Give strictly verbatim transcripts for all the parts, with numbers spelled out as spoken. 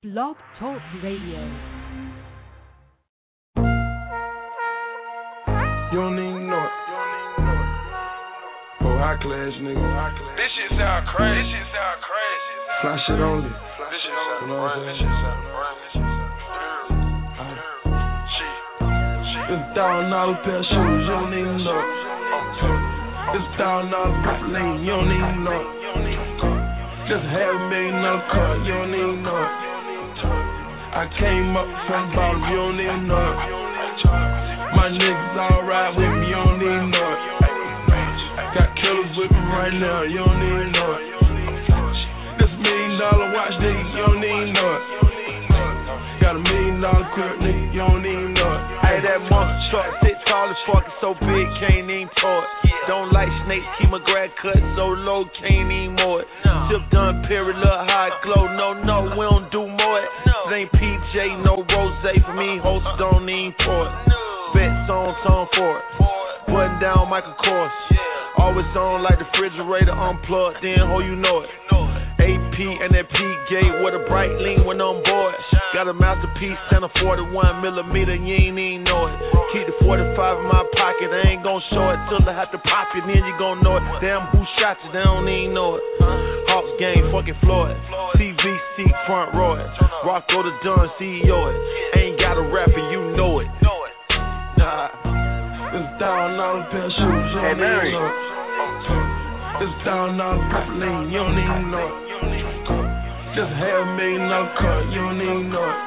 Blog Talk Radio. You don't even know it. Oh, high class nigga. This shit sound crazy. This shit sound crazy. Fly shit only. This shit sound You know what I'm crazy. This saying? shit sound crazy. It's a thousand dollar pair of shoes, you don't even know it. It's a thousand dollar purple lane, you don't even know it. Just half a million dollar car, you don't even know it. I came up from the bottom, you don't even know it. My niggas all ride with me, you don't even know it. Got killers with me right now, you don't even know it. This million dollar watch, nigga, you don't even know it. Got a million dollar crib, nigga, you don't even know it. Hey, that monster truck, sit tall as fuck, it's so big, can't even tow it. Don't like snakes, keep my grad cut so low, can't even mow it. Tip done, period, look high glow, no, no, we don't do more it. It ain't P J, no rose for me, host don't even pour it. Bets on, song for it. Button down, Michael Kors. Always on like the refrigerator unplugged, then ho, you know it. A P and that P gate with a bright lean when on board. Got a masterpiece and a forty-one millimeter, you ain't even know it. Keep the forty-five in my pocket, I ain't gon' show it till I have to pop it, then you gon' know it. Damn, who shot you, they don't even know it. Hawks game, fucking Floyd. C V C front row it. Rocco the Dunn, C E O it. Ain't got a rapper, you know it. Nah. It's a thousand dollar pair of shoes, you don't even know it. It's a thousand dollar purple lane, you don't even know it. Just half a million dollar car, you don't even know it.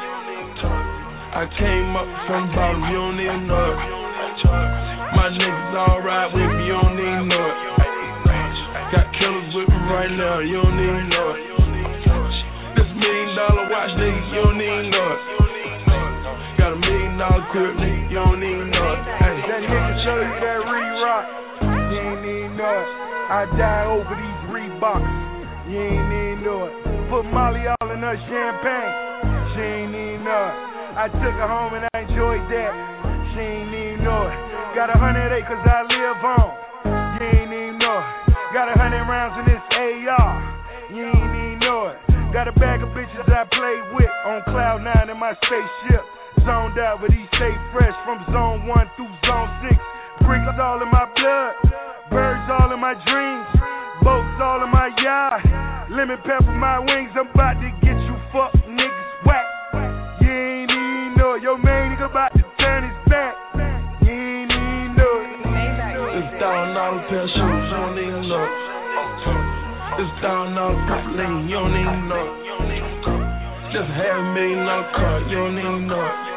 I came up from the bottom, you don't even know it. My niggas all ride with me, you don't even know it. Got killers with me right now, you don't even know it. This million dollar watch, nigga, you don't even know it. Got a million dollar crib, nigga, you don't even know it. Hey. That nigga show you that re-rock, you ain't even know it. I die over these Reeboks, you ain't even know it. Put Molly all in her champagne, she ain't even know it. I took her home and I enjoyed that, she ain't even know it. Got a hundred acres I live on, you ain't even know it. Got a hundred rounds in this A R, you ain't even know it. Got a bag of bitches I play with on cloud nine in my spaceship. Zoned out, but he stay fresh from zone one through zone six. Bricks all in my blood, birds all in my dreams, boats all in my yard. Lemon pepper my wings, I'm about to get you fuck niggas whack. You ain't even know it. Your main nigga about to turn his back. You ain't even know it. It's a thousand dollar pair of shoes, you don't even know it. It's a thousand dollar purple lane, you don't even know it. Just half a million dollar car, you don't even know it.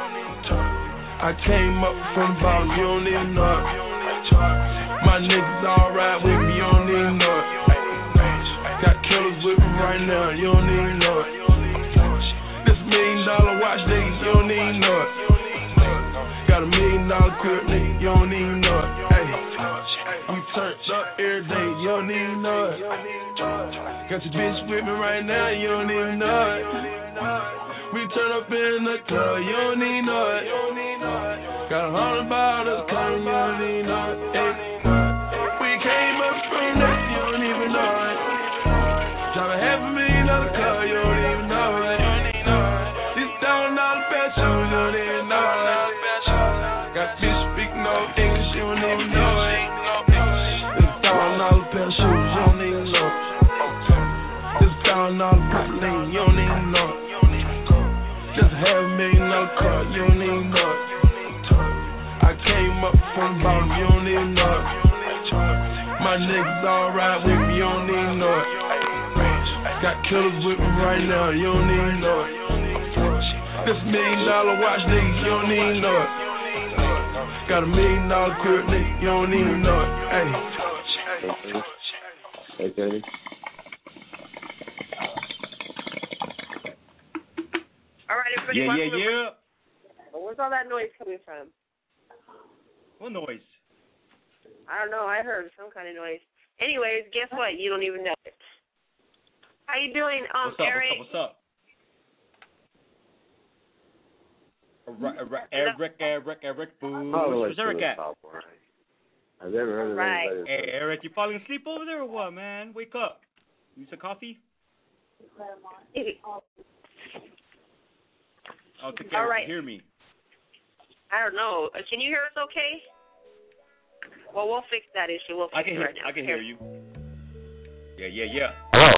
I came up from the bottom, you don't even know it. My niggas all ride with me, you don't even know it. Got killers with me right now, you don't even know it. This million dollar watch, nigga, you don't even know it. Got a million dollar crib, nigga, you don't even know it. Hey, we turned up every day, you don't even know it. Got your bitch with me right now, you don't even know it. We turn up in the club, you don't even know it. Got a hundred bottles coming, you don't even know it. Hey. We came up from that, you don't even know it. Drive a half a million dollar car, you don't even know it. This thousand dollar pair of shoes, you don't even know it. Got bitch speaking no English, you don't even know it. This thousand dollar pair of shoes, you don't even know it. This thousand dollar purple lane, you don't even know it. Just half a million dollar car, you don't even know it. I came up from the bottom, you don't even know it. My niggas all ride with me, you don't even know it. Got killers with me right now, you don't even know it. This million dollar watch, nigga, you don't even know it. Got a million dollar crib, nigga, you don't even know it. Hey. Hey, Teddy. All right, everybody. Yeah, yeah, yeah. Where's all that noise coming from? What noise? I don't know. I heard some kind of noise. Anyways, guess what? You don't even know it. How you doing, um, what's up, Eric? What's up? What's up? Eric, Eric, Eric, boo. Where's Eric at? I've never heard of right. anybody. Hey, Eric, you falling asleep over there or what, man? Wake up. You need some coffee? don't think All you right. can hear me. I don't know. Uh, can you hear us okay? Well, we'll fix that issue. We'll fix I can it hear. right now. I can hear you. Yeah, yeah, yeah. Hello.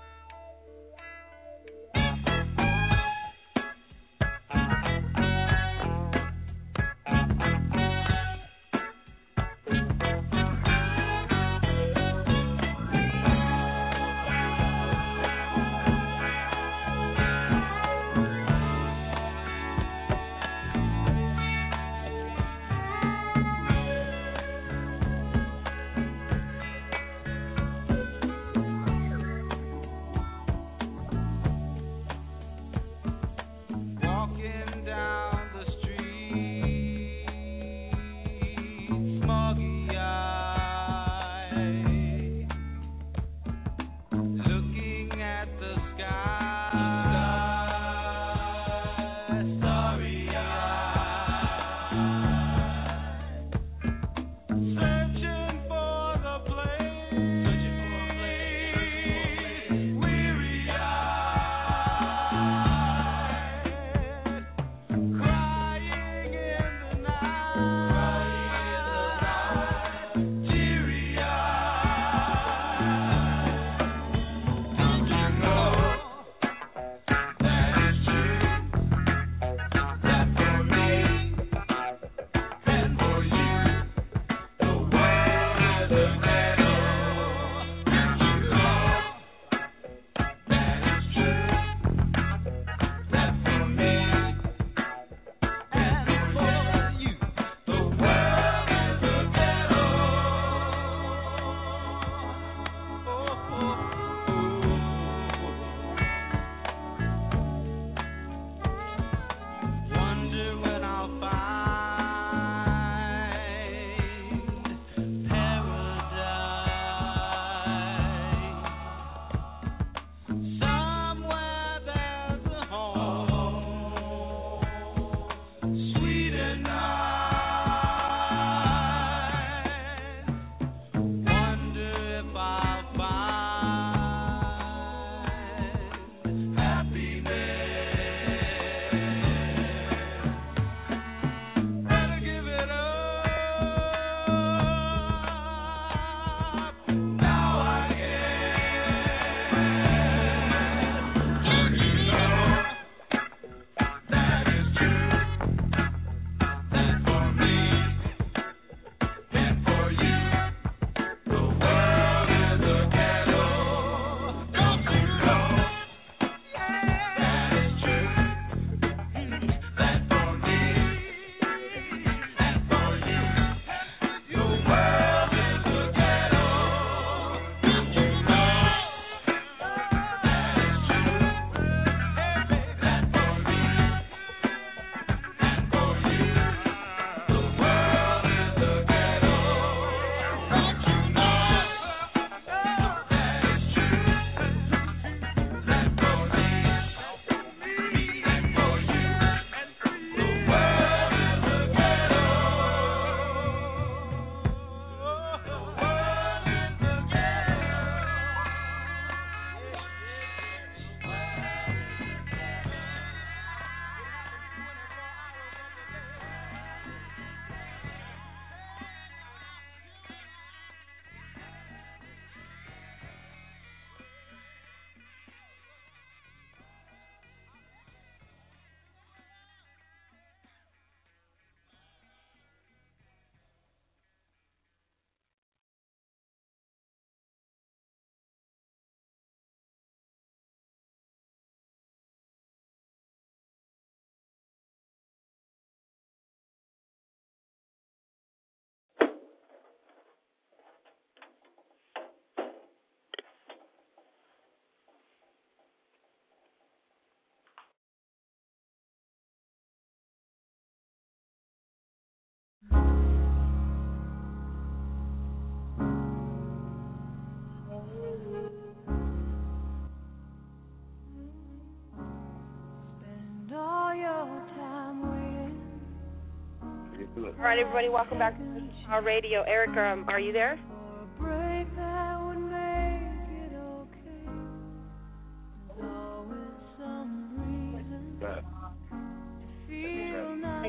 All right, everybody, welcome back to our radio. Eric, um, are you there?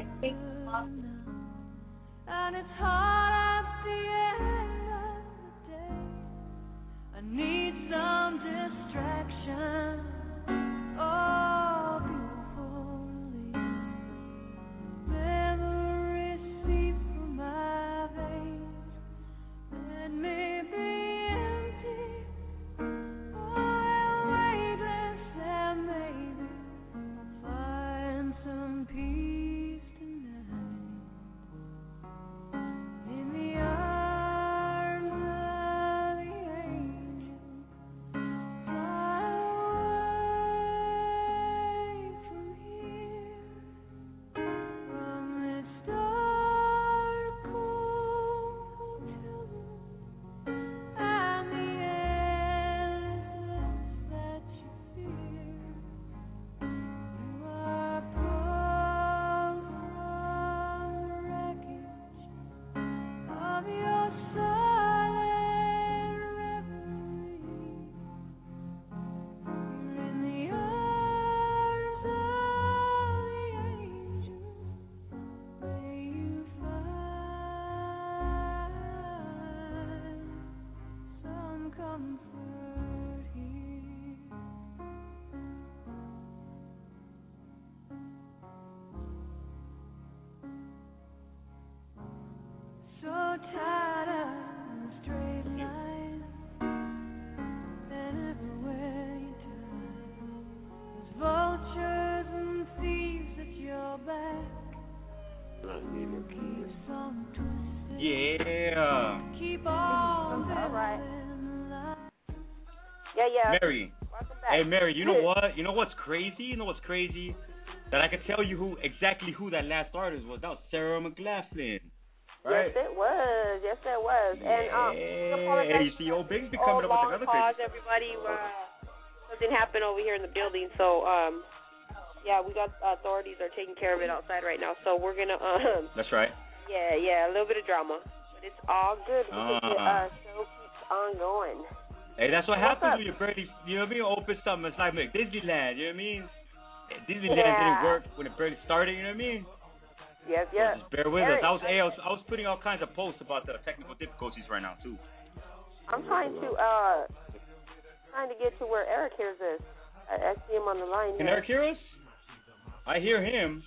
I think. And it's hard at the end of the day. I need some distraction. Oh, beautiful memories seep through my veins. Let me be empty. Oh, weightless, and maybe I'll find some peace tonight. In the arms of the angel, fly away from here, from this dark, cold hotel room, and the endless that you fear. You are pulled from the wreckage of your silent reverie. You're in the arms of the angel. May you find some comfort here. So tired of the straight line, and everywhere you turn, there's vultures and thieves at your back. Keep some twisted, Yeah. keep on All right. living life. Yeah, yeah. Mary. Welcome back. Hey, Mary, you know what? You know what's crazy? You know what's crazy? That I could tell you who exactly who that last artist was. That was Sarah McLachlan. Right? Yes, it was. Yes, it was. And um, Yeah. Hey, you see old Biggs be oh, coming up long with the other pause, crazy. everybody. Uh, something happened over here in the building, so um, yeah, we got authorities are taking care of it outside right now. So we're gonna um, That's right. yeah, yeah, a little bit of drama, but it's all good because the Uh-huh. uh, show keeps on going. Hey, that's what What's happens up? when you barely, you know what I mean? Open something. It's like like Disneyland. You know what I mean? Disneyland Yeah. didn't work when it barely started. You know what I mean? Yes, So yes. just bear with Eric, us. I was, hey, I was, I was putting all kinds of posts about the technical difficulties right now too. I'm trying to uh, trying to get to where Eric hears this. I, I see him on the line Can here. Eric hear us? I hear him.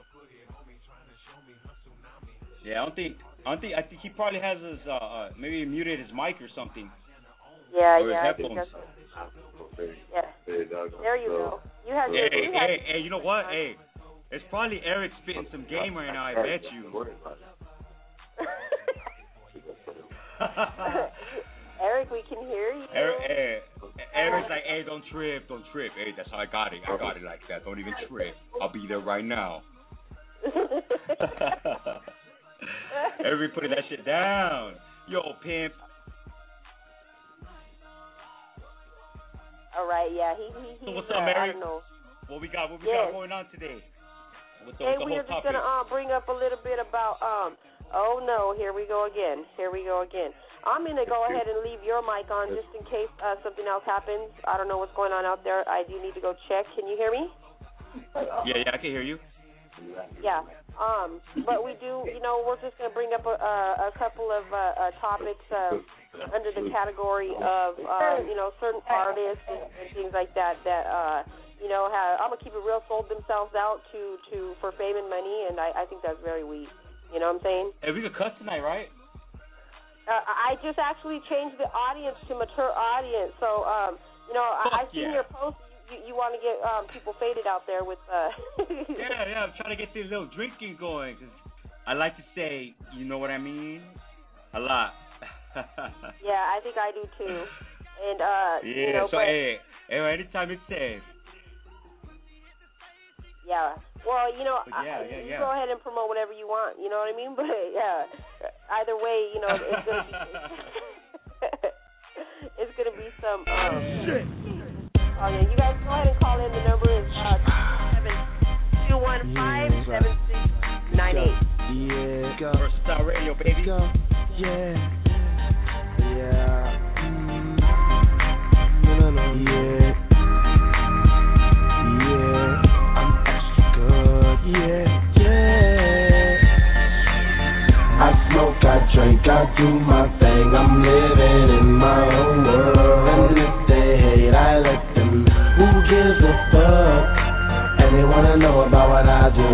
Yeah, I don't think. I don't think. I think he probably has his. Uh, uh maybe he muted his mic or something. Yeah, Or his yeah, I think headphones. that's yeah. There you go. You have Hey, your, you have hey, hey, you know what? Hey, it's probably Eric spitting some game right now. I bet you. Eric, we can hear you. Eric, hey, Eric's like, hey, don't trip, don't trip. Hey, that's how I got it. I got it like that. Don't even trip. I'll be there right now. Eric putting that shit down. Yo, pimp. All right, yeah, he he he. So what's uh, up, I Eric? don't know. What we got? What we Yes. got going on today? What's the, Hey, what's the we whole are just topic? gonna uh, bring up a little bit about um. Oh no, here we go again. Here we go again. I'm gonna go ahead and leave your mic on just in case uh, something else happens. I don't know what's going on out there. I do need to go check. Can you hear me? Yeah, yeah, I can hear you. Yeah. Um. But we do. You know, we're just gonna bring up a, a, a couple of uh, uh, topics uh, under the category of uh, you know certain artists and, and things like that that uh you know have, I'm gonna keep it real, sold themselves out to to for fame and money, and I, I think that's very weak. You know what I'm saying? Hey, we could cuss tonight, right? Uh, I just actually changed the audience to mature audience. So, um, you know, I, I Fuck seen yeah. your post. You, you want to get um, people faded out there with. Uh, Yeah, yeah, I'm trying to get this little drinking going. Cause I like to say, you know what I mean? A lot. Yeah, I think I do too. And uh, Yeah, you know, so but, hey, hey, anytime it's safe. yeah. Well, you know, But yeah, I, yeah, you yeah. go ahead and promote whatever you want. You know what I mean? But yeah, either way, you know, it's gonna be it's gonna be some. Um, Shit. Oh yeah, you guys go ahead and call in. The number is uh seven two one five seven six nine eight. Yeah, go. Versatile Radio, baby. Go. Yeah. Yeah. Mm. No, no, no. Yeah. Yeah. I'm extra good. Yeah. Yeah. wanna know about what I do.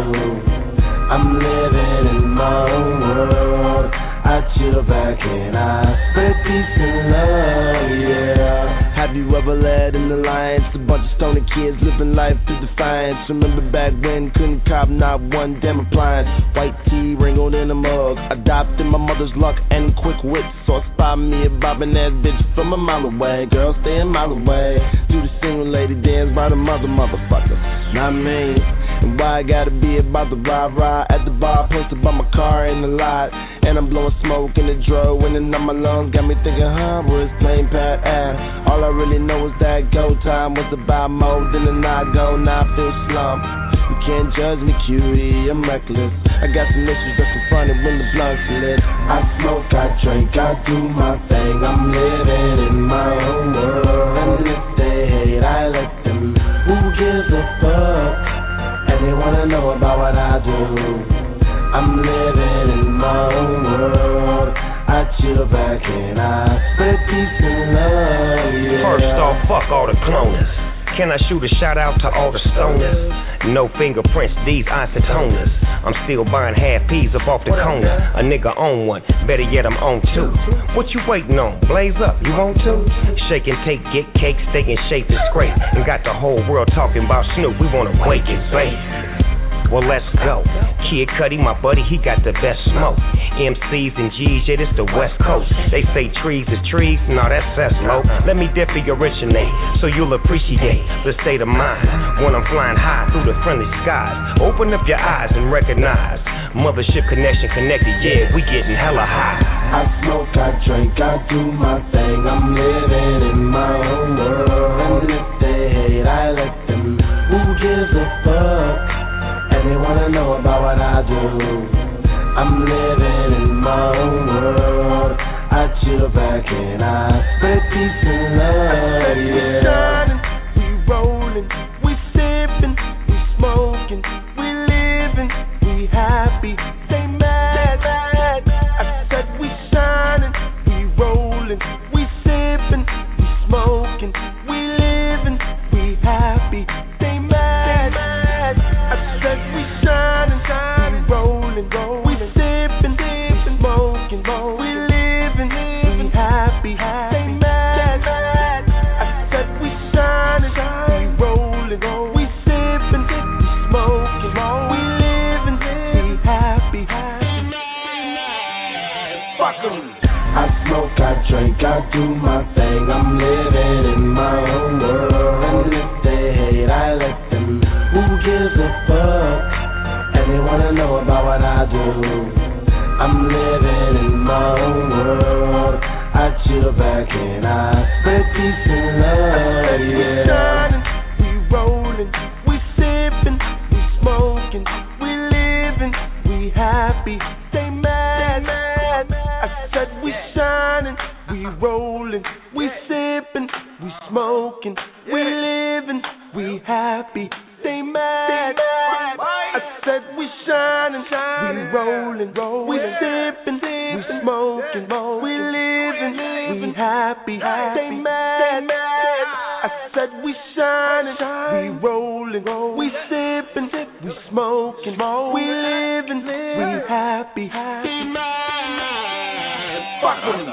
I'm living in my own world. I chill back and I spread peace and love, yeah. Have you ever led an alliance? A bunch of stoner kids living life to defiance. Remember back when couldn't cop not one damn appliance. White tea wrinkled in a mug. Adopted my mother's luck and quick wit. So I spot me a bobbing ass bitch from a mile away. Girl, stay a mile away. Do the single lady dance by the mother motherfucker. Not me. And why I gotta be about the rah-rah at the bar, posted by my car in the lot. And I'm blowing smoke in the dro, winning on my lungs. Got me thinking, huh, where's plain pat air? All I really know is that go time was about more than a I go, now I feel slumped. You can't judge me, cutie, I'm reckless. I got some issues that's confronted when the blunt's lit. I smoke, I drink, I do my thing. I'm living in my own world. And if they hate, I let them. Who gives a fuck? And they wanna know about what I do. I'm living in my own world. I chill back and I spread peace and love, yeah. First off, fuck all the cloners. Can I shoot a shout out to all the stoners? No fingerprints, these isotoners. I'm still buying half peas up off the corner. A nigga own one, better yet I'm on two. What you waiting on? Blaze up, you want to? Shake and take, get cake, stay in shape is great. And got the whole world talking about Snoop, we wanna wake his face. Well, let's go. Kid Cudi, my buddy, he got the best smoke. M Cs and G's, yeah, this the West Coast. They say trees is trees, nah, that's that's low. Let me dip your originate, so you'll appreciate the state of mind when I'm flying high through the friendly skies. Open up your eyes and recognize Mothership connection connected, yeah, we getting hella high. I smoke, I drink, I do my thing. I'm living in my own world. And if they hate, I let them. Who gives a fuck? And they wanna know about what I do. I'm living in my own world. I chill back and I spread peace and love, yeah. We shining, we rolling, we sipping, we smoking, we living, we happy, stay mad, mad. I said we shining, we rolling, we sipping, we smoking, we living, we happy, stay mad, mad. I said we shining, shining, we rolling, rolling, we sipping, sipping, smoking, we living, we happy, stay mad, mad. I said we shining, shining, we rolling, rolling, we sipping, we smoking, we living, we happy, stay mad. Fuck 'em. I smoke, I drink, I do my thing. I'm living in my own world. And if they hate, I let them. Who gives a fuck? And they wanna know about what I do. I'm living in my own world. I chill back and I spread peace and love, yeah. We shining, we rolling, we sipping, we smoking, we living, we happy, stay mad, mad. I said we shining, we rolling, we sipping, we smoking, we living, we happy, stay mad. I said we shining, we rolling, we sipping, we smoking, we living, we happy, stay mad. I said we shining, we rolling, we sipping, we smoking, we living, we happy, stay mad. Fuck 'em.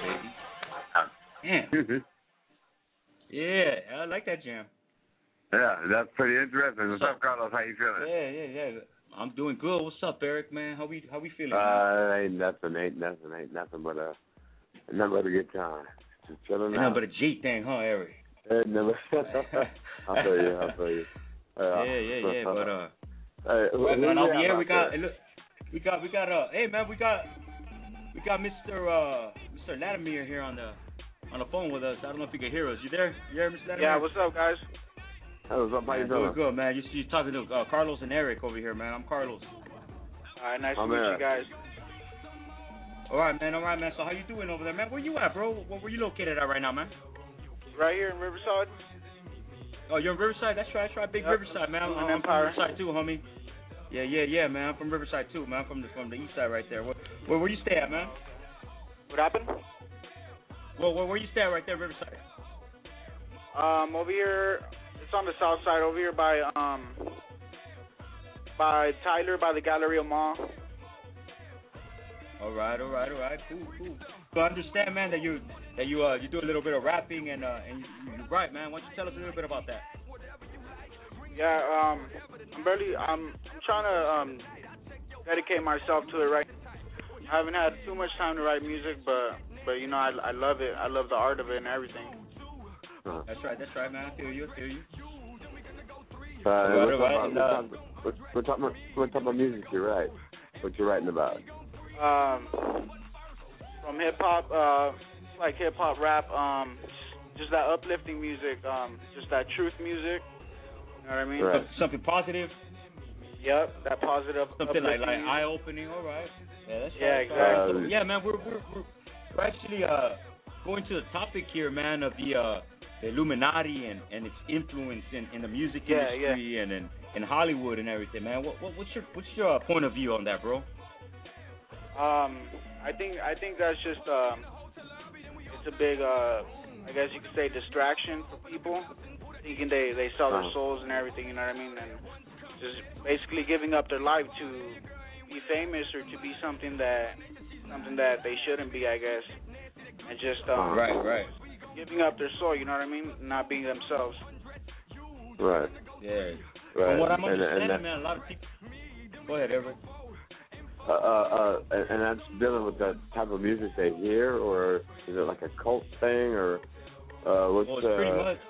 Damn. Yeah, I like that jam. Yeah, that's pretty interesting. What's up, Carlos? How you feeling? Yeah, yeah, yeah. I'm doing good. What's up, Eric, man? How we how we feeling? Uh, ain't nothing, ain't nothing, ain't nothing but a, nothing but a good time. Just chilling ain't out. nothing but a G thing, huh, Eric? Uh, never. I'll tell you, I'll tell you. Uh, yeah, yeah, yeah. But uh, hey, well, who, but who on the air we got, there? look, we got, we got. Uh, hey, man, we got, we got Mister Uh, Mister Latimer here on the on the phone with us. I don't know if you can hear us. You there? You there, Mister Latimer? Yeah. What's up, guys? Hey, what's up? How you doing? doing? Good, man. You see, you talking to uh, Carlos and Eric over here, man. I'm Carlos. All right, nice I'm to meet Eric. you guys. All right, man. All right, man. So how you doing over there, man? Where you at, bro? Where, where you located at right now, man? Right here in Riverside. Oh, you're in Riverside? That's right. That's right. Big Yep. Riverside, man. I'm, In I'm from Empire. Riverside too, homie. Yeah, yeah, yeah, man. I'm from Riverside too, man. I'm from the from the east side right there. Where where, where you stay at, man? What happened? Well, where, where you stay at right there, Riverside? Um, over here, it's on the south side. Over here by um, by Tyler by the Galleria Mall. All right, all right, all right, cool, cool. So I understand, man, that you that you uh you do a little bit of rapping and uh and you, you write, man. Why don't you tell us a little bit about that? Yeah, um, I'm barely, I'm, I'm trying to um dedicate myself to it right. I haven't had too much time to write music, but but you know I I love it. I love the art of it and everything. Huh. That's right, that's right, man. I feel you, I feel you. Uh, All we're, right, talking all right, about, we're, talking, we're, talking about, we're talking about music you write. What you writing about? Um, from hip hop, uh, like hip hop rap, um, just that uplifting music, um, just that truth music. You know what I mean? Right. Something positive. Yep, that positive. Something like like music. eye opening. All right. Yeah, that's Yeah, right. exactly. So, yeah, man, we're we're we're, we're actually uh going to the topic here, man, of the uh the Illuminati and, and its influence in, in the music Yeah, industry yeah. and in, in Hollywood and everything, man. What, what what's your what's your uh, point of view on that, bro? Um, I think I think that's just um, it's a big uh, I guess you could say distraction for people, thinking they they sell their Uh-huh. souls and everything. You know what I mean? And just basically giving up their life to be famous or to be something that something that they shouldn't be, I guess. And just um, Right, right. giving up their soul. You know what I mean? Not being themselves. Right. Yeah. Right. From what I'm And- and understanding, that- man, a lot of people. Go ahead, Everett. Uh, uh, uh, and, and that's dealing with the type of music they hear, or is it like a cult thing, or uh, what's Well, it's pretty uh, much.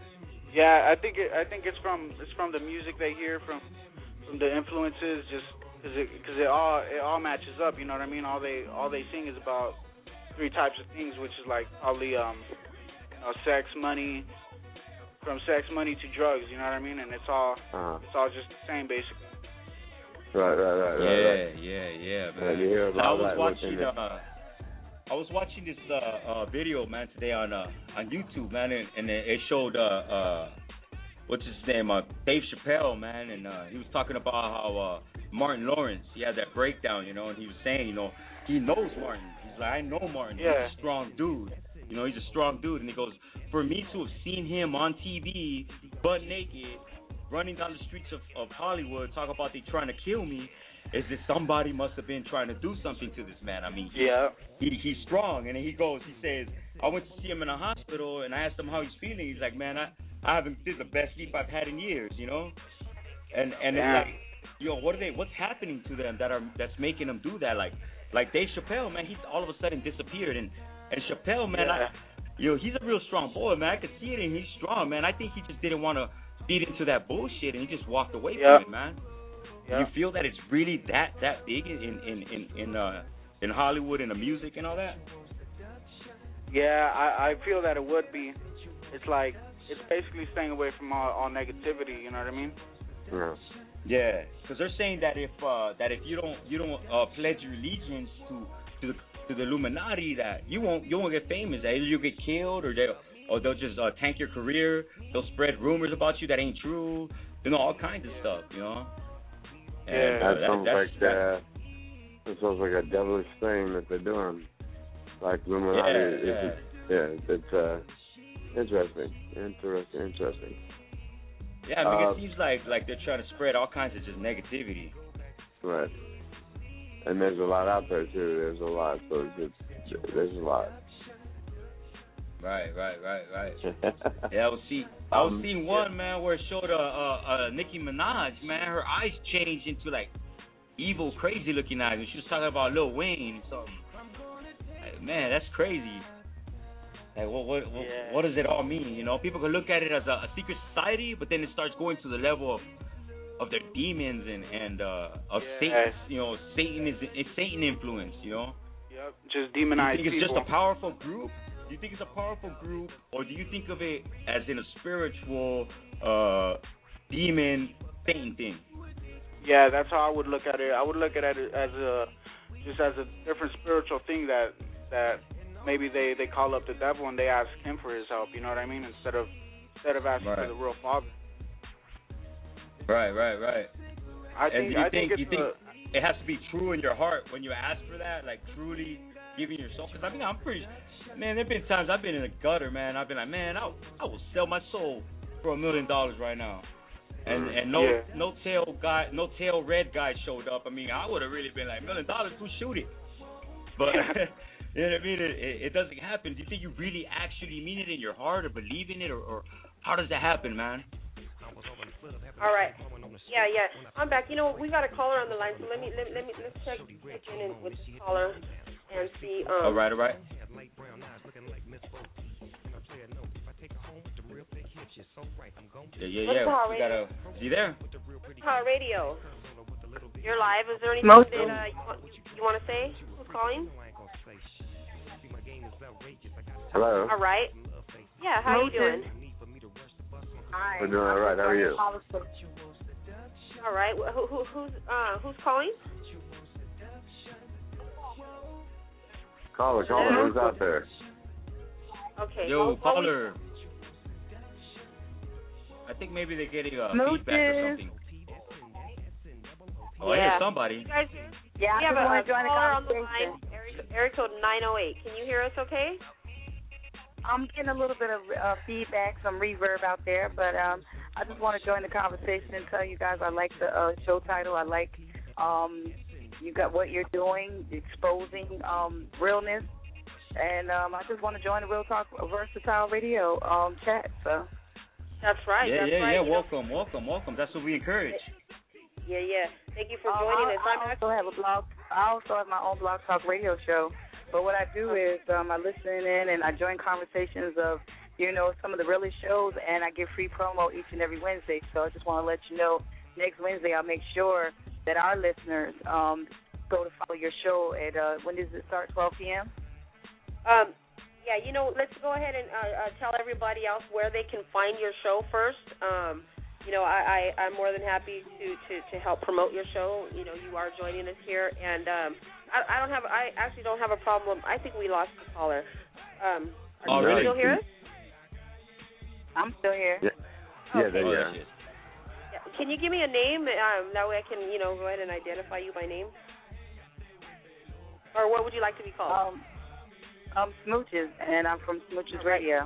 Yeah, I think it, I think it's from it's from the music they hear, from from the influences, just because it because it all it all matches up. You know what I mean? All they all they sing is about three types of things, which is like probably um you know, sex, money, from sex, money to drugs. You know what I mean? And it's all uh, it's all just the same basically. right, right, right, Yeah, right, right. yeah, yeah, Yeah, man. you hear a lot I of was that watching. within it. Uh, I was watching this uh, uh, video, man, today on uh, on YouTube, man, and, and it showed uh, uh, what's his name, uh, Dave Chappelle, man, and uh, he was talking about how uh, Martin Lawrence, he had that breakdown, you know, and he was saying, you know, he knows Martin. He's like, I know Martin. Yeah. He's a strong dude. You know, he's a strong dude, and he goes, for me to have seen him on T V, butt naked, running down the streets of, of Hollywood, talk about they trying to kill me, is that somebody must have been trying to do something to this man. I mean, he, Yeah. he he's strong, and then he goes, he says, I went to see him in a hospital, and I asked him how he's feeling. He's like, man, I, I haven't, this is the best sleep I've had in years, you know? And and Yeah. it's like, yo, what are they, what's happening to them that are, that's making them do that? Like, like Dave Chappelle, man, he's all of a sudden disappeared, and, and Chappelle, man, Yeah. I, yo, he's a real strong boy, man. I could see it, and he's strong, man. I think he just didn't want to feed into that bullshit, and he just walked away Yeah. from it, man. Yeah. You feel that it's really that that big in in in in uh in Hollywood and the music and all that? Yeah, I, I feel that it would be. It's like it's basically staying away from all, all negativity. You know what I mean? Yeah. Yeah, because they're saying that if uh that if you don't you don't uh, pledge your allegiance to to the to the Illuminati, that you won't you won't get famous. That either you'll get killed or they or they'll just uh, tank your career. They'll spread rumors about you that ain't true. You know, all kinds of stuff. You know. And, Yeah. uh, That that- sounds that's- like that- uh, it sounds like a devilish thing that they're doing. Like Illuminati. Yeah, is- yeah. is- yeah, it's uh, interesting, interesting, interesting. Yeah, I mean, Uh, it seems like like they're trying to spread all kinds of just negativity. Right. And there's a lot out there too. There's a lot. So it's, it's, there's a lot. Right, right, right, right. Yeah, I was see, I was Um, seeing one man where it showed uh, uh, uh Nicki Minaj, man, her eyes changed into like evil, crazy looking eyes, and she was talking about Lil Wayne and something. Like, man, that's crazy. Like, what, what, what, Yeah. what does it all mean? You know, people can look at it as a, a secret society, but then it starts going to the level of of their demons and and uh, of Yeah. Satan. You know, Satan is it's Satan influence. You know. Yep. Just Do you demonize think it's people. just a powerful group? Do you think it's a powerful group, or do you think of it as in a spiritual, uh, demon, Satan thing? Yeah, that's how I would look at it. I would look at it as a just as a different spiritual thing that that maybe they, they call up the devil and they ask him for his help. You know what I mean? Instead of instead of asking Right. for the real Father. Right, right, right. I And think do you I think, think- it's you think- a, It has to be true in your heart when you ask for that, like truly giving your soul. Because I mean, I'm pretty, man. There've been times I've been in a gutter, man. I've been like, man, I I will sell my soul for a million dollars right now. and and no Yeah. no tail guy, no tail red guy showed up. I mean, I would have really been like million dollars to shoot it, but you know what I mean. It, it, it doesn't happen. Do you think you really actually mean it in your heart or believe in it, or, or how does that happen, man? All right. Yeah, yeah. I'm back. You know, we got a caller on the line, so let me let, let me let's check check in with the caller and see. Um, all right, all right. Yeah, yeah, What's yeah. Power We gotta. Is he there? Power Radio. You're live. Is there anything Most- that uh, you want you want to say? Who's calling? Hello. All right. Yeah. How you doing? Hi. We're doing all right. How are you? All right. Wh- Who, who, who's uh, who's calling? Caller, caller, who's out there? Okay. Yo, oh, oh, caller. I think maybe they're getting uh, Smooches. feedback or something. Oh, I hear Yeah. somebody. You guys, Yeah, we I have just a, want a to join the caller on the conversation. line. Area, area code nine oh eight. Can you hear us? Okay. I'm getting a little bit of uh, feedback, some reverb out there, but um, I just want to join the conversation and tell you guys I like the uh, show title. I like um, you got what you're doing, exposing um, realness, and um, I just want to join the Real Talk Versatile Radio um, chat. So. That's right. Yeah, that's yeah, right. yeah. You know, Welcome, welcome, welcome. That's what we encourage. yeah, yeah. Thank you for Uh, joining I, us. I I'm also have a blog. I also have my own Blog Talk Radio show. But what I do is um, I listen in and I join conversations of, you know, some of the realest shows, and I give free promo each and every Wednesday. So I just want to let you know, next Wednesday I'll make sure that our listeners um, go to follow your show at, uh, when does it start, twelve p.m.? Um, yeah, you know, let's go ahead and uh, uh, tell everybody else where they can find your show first. Um, you know, I, I, I'm more than happy to, to, to help promote your show. You know, you are joining us here, and um, I, I don't have, I actually don't have a problem. I think we lost the caller. Um, are Oh, you really? still here? I'm still here. Yeah, yeah, there Oh, you that's are. it. Yeah. Can you give me a name? Um, that way I can, you know, go ahead and identify you by name. Or what would you like to be called? Um, I'm Smooches, and I'm from Smooches All right. Radio.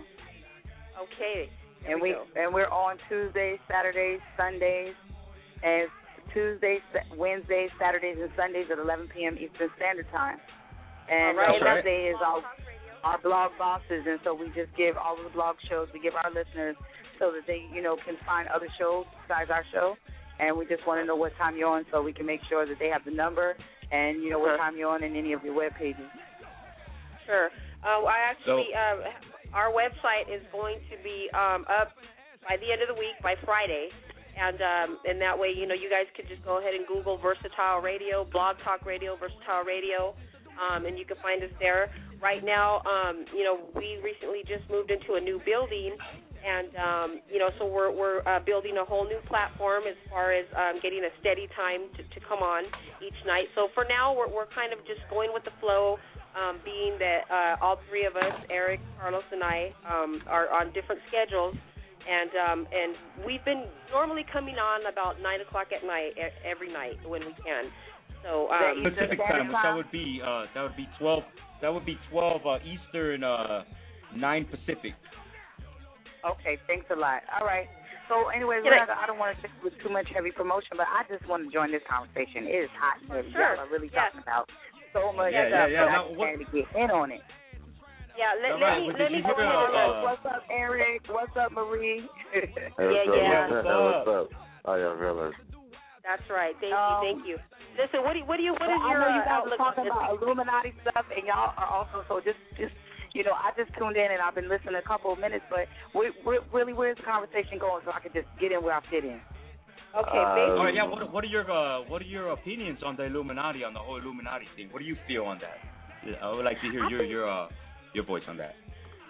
Okay. Here And we we go. and we're on Tuesdays, Saturdays, Sundays, and Tuesdays, Wednesdays, Saturdays, and Sundays at eleven p.m. Eastern Standard Time. And All right. uh, That's right. Wednesday is our our blog bosses, and so we just give all of the blog shows. We give our listeners so that they, you know, can find other shows besides our show. And we just want to know what time you're on, so we can make sure that they have the number and you know what time you're on in any of your web pages. Sure. Uh, I actually, uh, our website is going to be um, up by the end of the week, by Friday, and um, and that way, you know, you guys could just go ahead and Google Versatile Radio, Blog Talk Radio, Versatile Radio, um, and you can find us there. Right now, um, you know, we recently just moved into a new building, and um, you know, so we're we're uh, building a whole new platform as far as um, getting a steady time to, to come on each night. So for now, we're we're kind of just going with the flow. Um, being that uh, all three of us, Eric, Carlos, and I, um, are on different schedules, and um, and we've been normally coming on about nine o'clock at night e- every night when we can. So um, Pacific time, which that would be uh, that would be twelve. That would be twelve uh, Eastern, uh, nine Pacific. Okay, thanks a lot. All right. So anyway, Can I- I, I don't want to stick with too much heavy promotion, but I just want to join this conversation. It is hot and heavy. Sure. Y'all are really Yeah. talking about so much Yeah, stuff, yeah, yeah. but Now, I just what- had to get in on it. yeah, let, All let right, me but let did me you go hear, ahead. uh, and, What's up, Eric? What's up, Marie? Hey, what's Yeah, up? yeah. What's up? What's up? Oh, yeah, really. That's right. Thank Um, you, thank you. Listen, what do you, what do you, what is I your know you uh, guys are outlook talking on this? about Illuminati stuff, and y'all are also so just just you know I just tuned in and I've been listening a couple of minutes, but we, we, really where's the conversation going so I can just get in where I fit in? Okay, Um, basically, All right, yeah. What what are your uh, what are your opinions on the Illuminati, on the whole Illuminati thing? What do you feel on that? Yeah, I would like to hear I your think- your uh, your voice on that.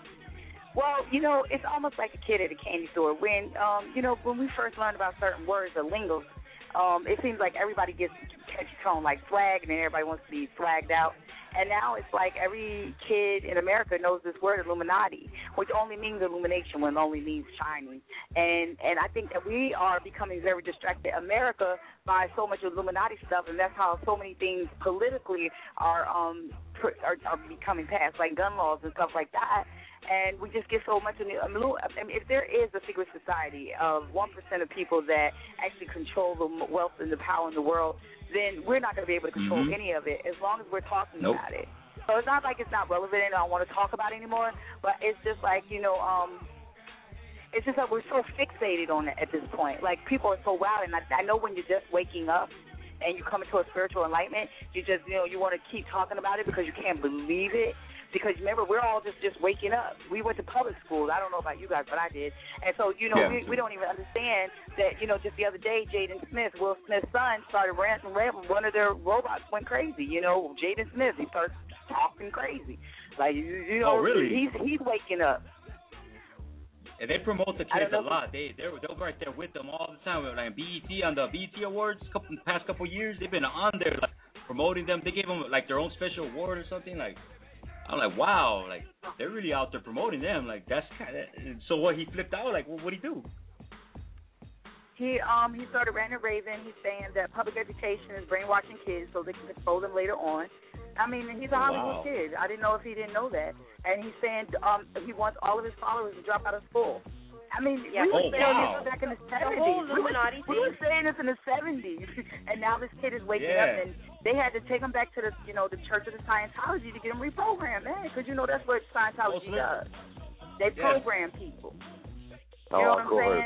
Well, you know, it's almost like a kid at a candy store. When, um, you know, when we first learned about certain words or lingos, um, it seems like everybody gets catchy tone, like swag, and then everybody wants to be swagged out. And now it's like every kid in America knows this word Illuminati, which only means illumination when it only means shining. And and I think that we are becoming very distracted, America, by so much Illuminati stuff, and that's how so many things politically are um pr- are, are becoming passed, like gun laws and stuff like that. And we just get so much of the, I mean, if there is a secret society of one percent of people that actually control the wealth and the power in the world, then we're not going to be able to control mm-hmm. any of it as long as we're talking nope. about it. So it's not like it's not relevant and I don't want to talk about it anymore, but it's just like, you know, um, it's just that we're so fixated on it at this point. Like, people are so wild, and I, I know when you're just waking up and you come into a spiritual enlightenment, you just, you know, you want to keep talking about it because you can't believe it. Because remember, we're all just, just waking up. We went to public schools. I don't know about you guys, but I did. And so, you know, yeah. we, we don't even understand that, you know, just the other day, Jaden Smith, Will Smith's son, started ranting, ranting. One of their robots went crazy. You know, Jaden Smith, he started talking crazy. Like, you, you know, oh, really? he's he's waking up. And they promote the kids a lot. They they're they're right there with them all the time. Like B E T on the B E T Awards, couple past couple years, they've been on there like promoting them. They gave them like their own special award or something. Like, I'm like, wow, like they're really out there promoting them. Like, that's kind of. So what, he flipped out? Like, what what'd he do? He um he started ranting and raving. He's saying that public education is brainwashing kids so they can control them later on. I mean, he's a Hollywood wow. kid. I didn't know if he didn't know that. And he's saying um he wants all of his followers to drop out of school. I mean, yeah. we were oh, saying wow. this back in the The seventies. whole We were, Illuminati we were saying this in the seventies, and now this kid is waking yeah. up, and they had to take him back to the, you know, the Church of the Scientology to get him reprogrammed, man, because you know that's what Scientology oh, does. They yeah. program people. Oh, you know of what I'm saying?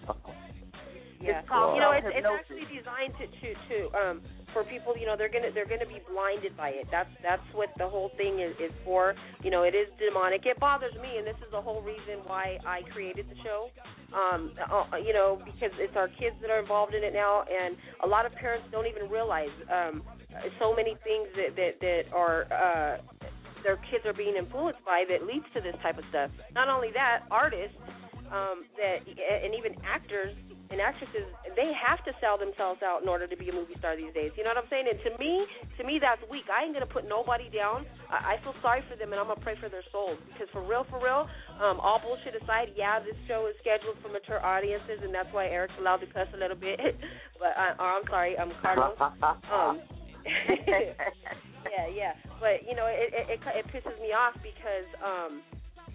Yeah, it's called you know, it's, it's hypnosis. actually designed to, to, to um for people. You know, they're gonna they're gonna be blinded by it. That's that's what the whole thing is, is for. You know, it is demonic. It bothers me, and this is the whole reason why I created the show. Um, uh, you know, because it's our kids that are involved in it now, and a lot of parents don't even realize um so many things that that that are. Uh, their kids are being influenced by that leads to this type of stuff. Not only that, artists um, that and even actors and actresses, they have to sell themselves out in order to be a movie star these days. You know what I'm saying? And to me, to me, that's weak. I ain't gonna put nobody down. I, I feel sorry for them, and I'm gonna pray for their souls because for real, for real, um, all bullshit aside, yeah, this show is scheduled for mature audiences, and that's why Eric's allowed to cuss a little bit. but I, or I'm sorry, I'm Carlos. um, yeah, yeah. But you know, it, it it it pisses me off because um.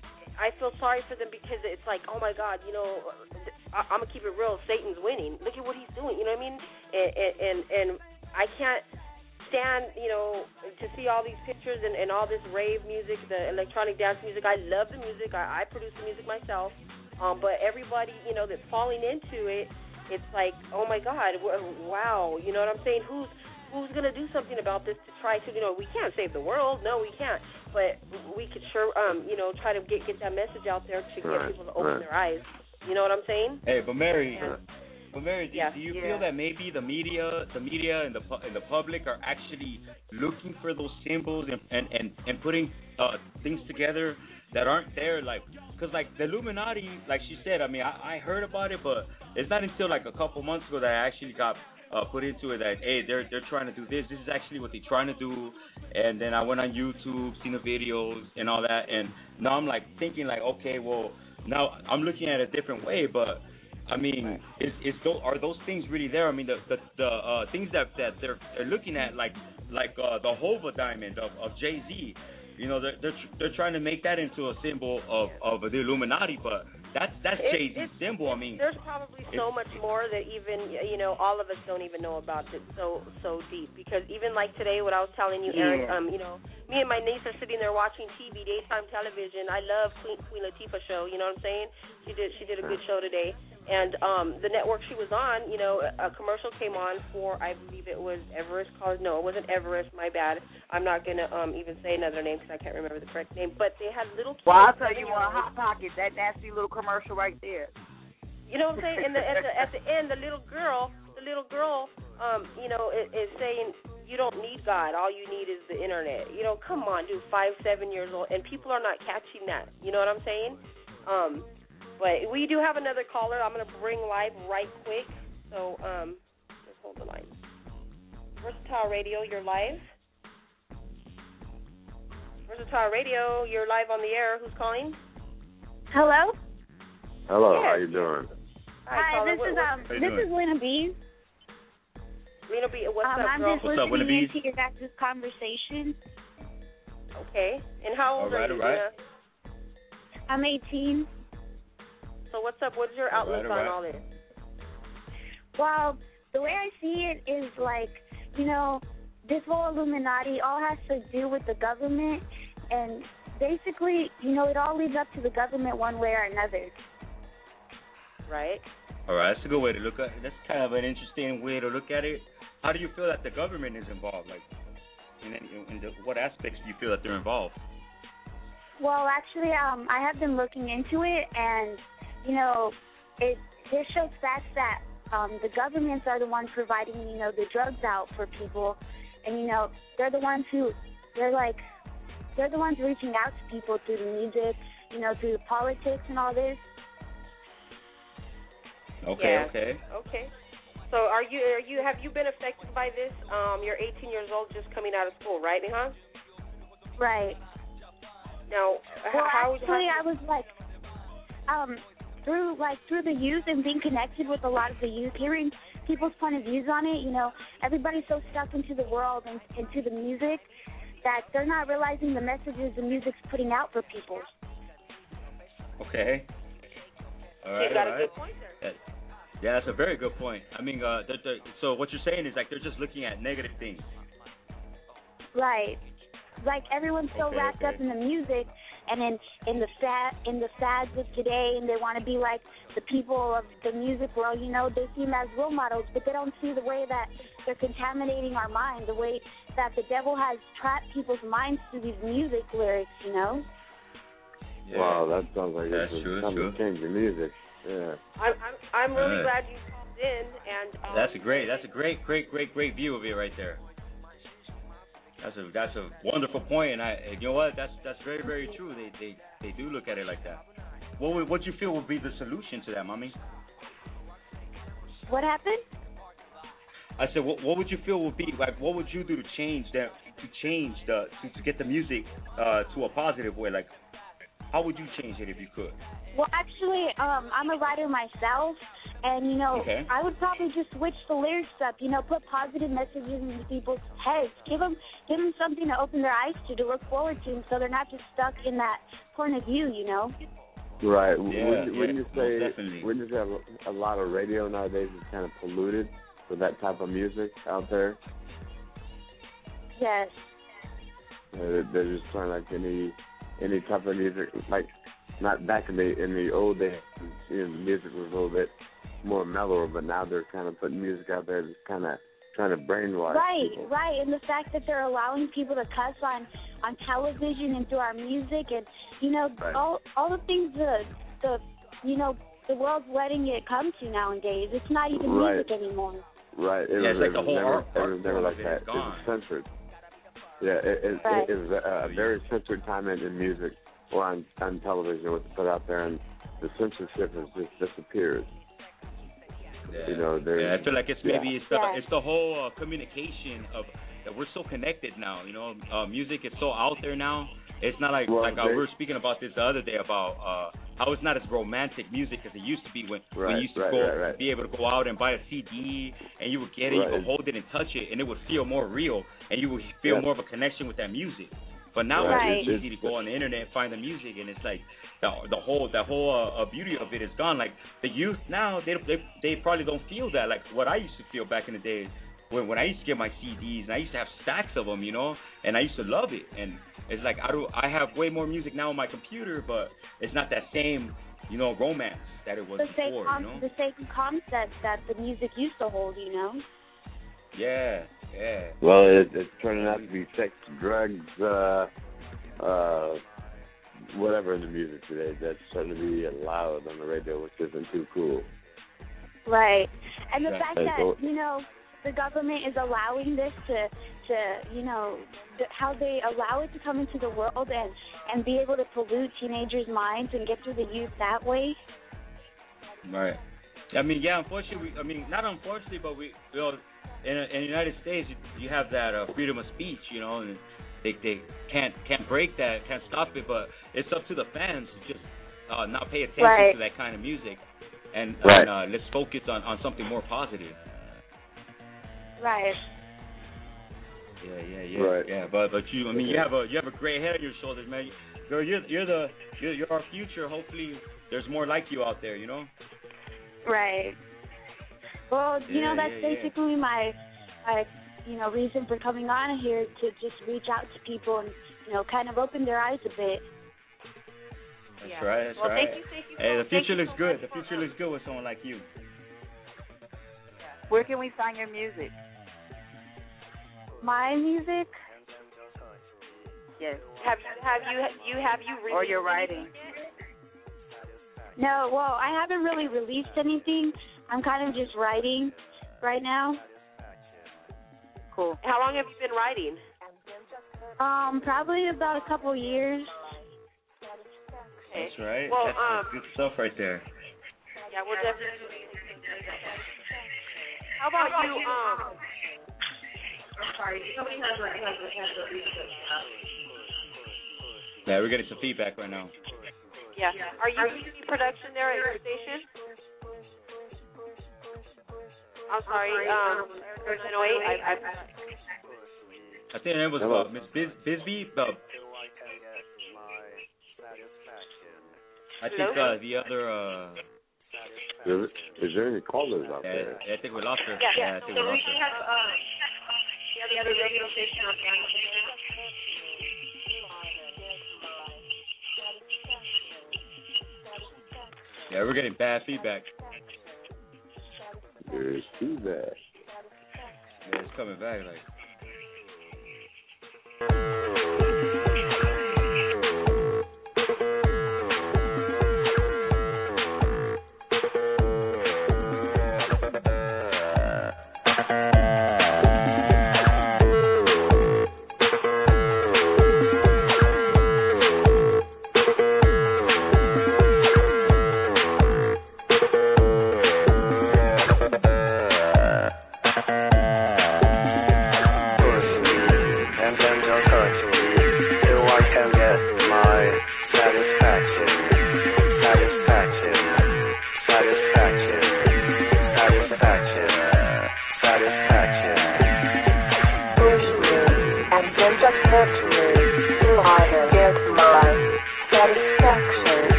I feel sorry for them because it's like, oh my God, you know, I, I'm gonna keep it real. Satan's winning. Look at what he's doing. You know what I mean? And and and I can't stand, you know, to see all these pictures and, and all this rave music, the electronic dance music. I love the music. I, I produce the music myself. Um, but everybody, you know, that's falling into it, it's like, oh my God, wow. You know what I'm saying? Who's who's gonna do something about this to try to, you know, we can't save the world. No, we can't. But we could sure, um, you know, try to get get that message out there to right, get people to open right. their eyes. You know what I'm saying? Hey, but Mary, yeah. but Mary, do, yeah. do you yeah. feel that maybe the media, the media and the and the public are actually looking for those symbols and and and, and putting uh, things together that aren't there? Like, because like the Illuminati, like she said, I mean, I, I heard about it, but it's not until like a couple months ago that I actually got. Uh, put into it that hey they're they're trying to do this. This is actually what they're trying to do. And then I went on YouTube, seen the videos and all that, and now I'm like thinking like okay, well now I'm looking at it a different way. But I mean, is is those, are those things really there? I mean, the the, the uh, things that, that they're they're looking at like like uh, the Hova diamond of, of Jay-Z. You know, they're, they're they're trying to make that into a symbol of, of the Illuminati, but that's that's it, Jay-Z's symbol. I mean, there's probably so much more that even you know all of us don't even know about it so so deep. Because even like today, what I was telling you, yeah. Eric, um, you know, me and my niece are sitting there watching T V, daytime television. I love Queen Queen Latifah show. You know what I'm saying? She did she did a good show today. And um, the network she was on, you know, a, a commercial came on for, I believe it was Everest College. No, it wasn't Everest. My bad. I'm not going to um, even say another name because I can't remember the correct name. But they had little kids. Well, I'll tell you one, Hot Pocket, that nasty little commercial right there. You know what I'm saying? And the, at, the, at the end, the little girl, the little girl, um, you know, is, is saying, you don't need God. All you need is the Internet. You know, come on, dude, five, seven years old. And people are not catching that. You know what I'm saying? Um But we do have another caller I'm going to bring live right quick. So um, just hold the line. Versatile Radio, you're live. Versatile Radio, you're live on the air. Who's calling? Hello? Hello, yes. how you doing? Hi, Hi this what, is what, um this is Lena B. Lena B, what's um, up, I'm girl? just What's up, listening Lena into your guys' conversation. Okay. And how old all right, are you, all right. Lena? I'm eighteen. So what's up? What's your outlook All right, all right. on all this? Well, the way I see it is like, you know, this whole Illuminati all has to do with the government, and basically, you know, it all leads up to the government one way or another. Right. All right, that's a good way to look at it. That's kind of an interesting way to look at it. How do you feel that the government is involved? Like, in, any, in the, what aspects do you feel that they're involved? Well, actually, um, I have been looking into it, and, you know, it this shows facts that um, the governments are the ones providing, you know, the drugs out for people, and, you know, they're the ones who, they're like, they're the ones reaching out to people through the music, you know, through politics and all this. Okay, Yeah. okay. Okay. So are you are you have you been affected by this? Um, you're eighteen years old, just coming out of school, right, Neha? Right. Now, Well, how actually, how, I was like, um, through like through the youth and being connected with a lot of the youth, hearing people's point of views on it. You know, everybody's so stuck into the world and into the music that they're not realizing the messages the music's putting out for people. Okay. All right, you got all a right. good point there. That- yeah, that's a very good point. I mean, uh, they're, they're, so what you're saying is like they're just looking at negative things. Right. Like everyone's so Okay, wrapped okay. up in the music and in in the fad in the fads of today, and they want to be like the people of the music world. You know, they see them as role models, but they don't see the way that they're contaminating our mind, the way that the devil has trapped people's minds through these music lyrics. You know. Yeah. Wow, that sounds like That's it's true, time true. to change the music. Yeah. I'm I'm I'm really All right. glad you called in, and um, That's a great, that's a great, great, great, great view of it right there. That's a that's a wonderful point, and I, you know what, that's that's very, very true. They they they do look at it like that. What would what you feel would be the solution to that, mommy? What happened? I said, what what would you feel would be like? What would you do to change that? To change the to, to get the music uh, to a positive way? Like, how would you change it if you could? Well, actually, um, I'm a writer myself, and, you know, Okay. I would probably just switch the lyrics up, you know, put positive messages into people's heads, give them, give them something to open their eyes to, to look forward to, so they're not just stuck in that point of view, you know? Right. Yeah, wouldn't, yeah, wouldn't you most say definitely. wouldn't you say a, a lot of radio nowadays is kind of polluted with that type of music out there? Yes. Uh, they're they're just trying like any any type of music, like not back in the in the old days. You know, the music was a little bit more mellow, but now they're kind of putting music out there that's kind of trying to brainwash Right, people. right, and the fact that they're allowing people to cuss on, on television and through our music, and, you know, Right. all all the things the, the, you know, the world's letting it come to nowadays. It's not even Right. music anymore. Right. It Yeah, was, it's like it the was whole never, art- it art was never form like of it that. is It was gone. censored. Yeah, it, it, Right. it, it was a, a very censored time in, in music or on, on television was put out there, and the censorship has just disappeared. Yeah. You know, there's, Yeah, I feel like it's yeah. maybe it's the Yeah. it's the whole uh, communication of that we're so connected now. You know, uh, music is so out there now. It's not like Well, like uh, they- we were speaking about this the other day about uh, how it's not as romantic music as it used to be when when Right, you used to right, go right, right. be able to go out and buy a C D and you would get it, you Right. could hold it and touch it, and it would feel more real, and you would feel Yeah. more of a connection with that music. But now Right. it's easy to go on the internet and find the music, and it's like the the whole the whole uh, uh, beauty of it is gone. Like the youth now, they they they probably don't feel that like what I used to feel back in the day when when I used to get my C Ds and I used to have stacks of them, you know, and I used to love it. And it's like I do I have way more music now on my computer, but it's not that same, you know, romance that it was The same, before, con- you know. the same concept that the music used to hold, you know? Yeah, yeah. Well, it, it's turning out to be sex, drugs, uh, uh, whatever in the music today that's starting to be allowed on the radio, which isn't too cool. Right. And the Yeah. fact Hey, that, go- you know, the government is allowing this to, to you know, th- how they allow it to come into the world and, and be able to pollute teenagers' minds and get through the youth that way. Right. I mean, yeah. Unfortunately, we, I mean, not unfortunately, but we, you know, in, in the United States, you, you have that uh, freedom of speech, you know, and they they can't can't break that, can't stop it. But it's up to the fans to just uh, not pay attention Right. to that kind of music, and, Right. and uh, let's focus on, on something more positive. Right. Yeah, yeah, yeah, Right. yeah. But but you, I mean, you have a you have a gray head on your shoulders, man. girl, you're you're the you're, you're our future. Hopefully, there's more like you out there. You know. Right. Well, you Yeah, know, that's yeah, yeah. basically my, my, you know, reason for coming on here to just reach out to people and, you know, kind of open their eyes a bit. That's Yeah. right. That's Well, right. thank you, thank you Hey, so- the thank future you looks so good. much The for- future looks good with someone like you. Where can we find your music? My music? Yes. Have you have you you have you Or released your writing? No, well, I haven't really released anything. I'm kind of just writing right now. Cool. How long have you been writing? Um, probably about a couple years. Okay. That's right. Well, that's, um, that's good stuff right there. Yeah, we're definitely. How about you? Um. I'm sorry. Somebody has a has a has a. Yeah, we're getting some feedback right now. Yeah. Are you doing any production there at your station? I'm sorry. Um. No, wait. I. I I think her name was uh, Miss Biz, Bisbee. Uh, I think uh, the other. Uh, Is, is there any callers out yeah, there? I think we lost her. Yeah, yeah. I think So we we lost her. have uh, the other radio station on campus. Yeah, we're getting bad feedback. There's feedback. Yeah, it's coming back like.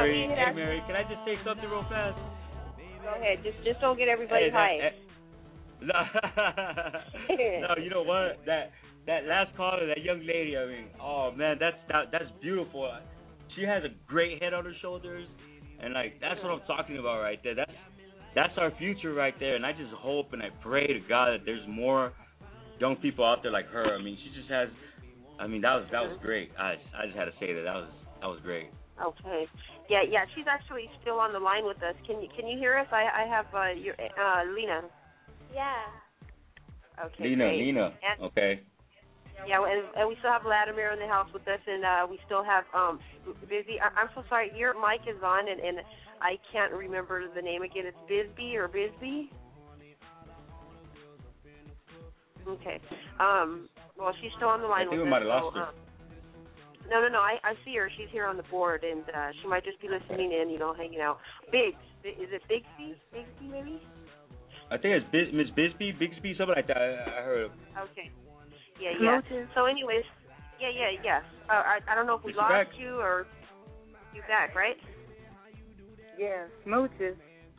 Just, just don't get everybody hey, hyped. That, No, no, you know what? That that last caller, that young lady. I mean, oh man, that's that, that's beautiful. She has a great head on her shoulders, and like that's what I'm talking about right there. That's that's our future right there. And I just hope and I pray to God that there's more young people out there like her. I mean, she just has. I mean, that was that was great. I I just had to say that that was that was great. Okay. Yeah, yeah. She's actually still on the line with us. Can you can you hear us? I I have uh, your uh, Lena. Yeah. Okay. Lena, great. Lena. And, okay. Yeah, and, and we still have Vladimir in the house with us, and uh, we still have um Busy. I, I'm so sorry. Your mic is on, and, and I can't remember the name again. It's Bisbee or Bisbee. Okay. Um. Well, she's still on the line I think with we might us. have lost so, her. um, no, no, no. I, I see her. She's here on the board, and uh, she might just be listening in, you know, hanging out. Biggs. Is it Bigsby? Bigsby, maybe? I think it's Bis- Miss Bisbee, Bigsby, something like that. I, I heard. Okay. Yeah, yeah. Smooches. So, anyways, yeah, yeah, yes. Uh, I, I don't know if we Is she lost back? you or you back, right? Yeah, smooches.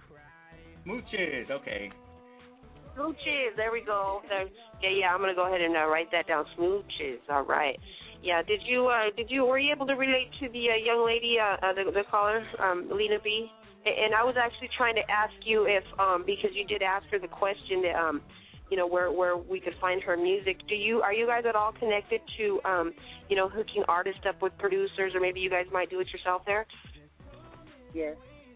Mooches. Okay. Smooches. There we go. There, yeah, yeah. I'm gonna go ahead and uh, write that down. Smooches. All right. Yeah. Did you? Uh, did you? Were you able to relate to the uh, young lady, uh, uh, the, the caller, um, Lena B? And I was actually trying to ask you if, um, because you did ask her the question, that, um, you know, where where we could find her music. Do you? Are you guys at all connected to, um, you know, hooking artists up with producers, or maybe you guys might do it yourself there? Yes.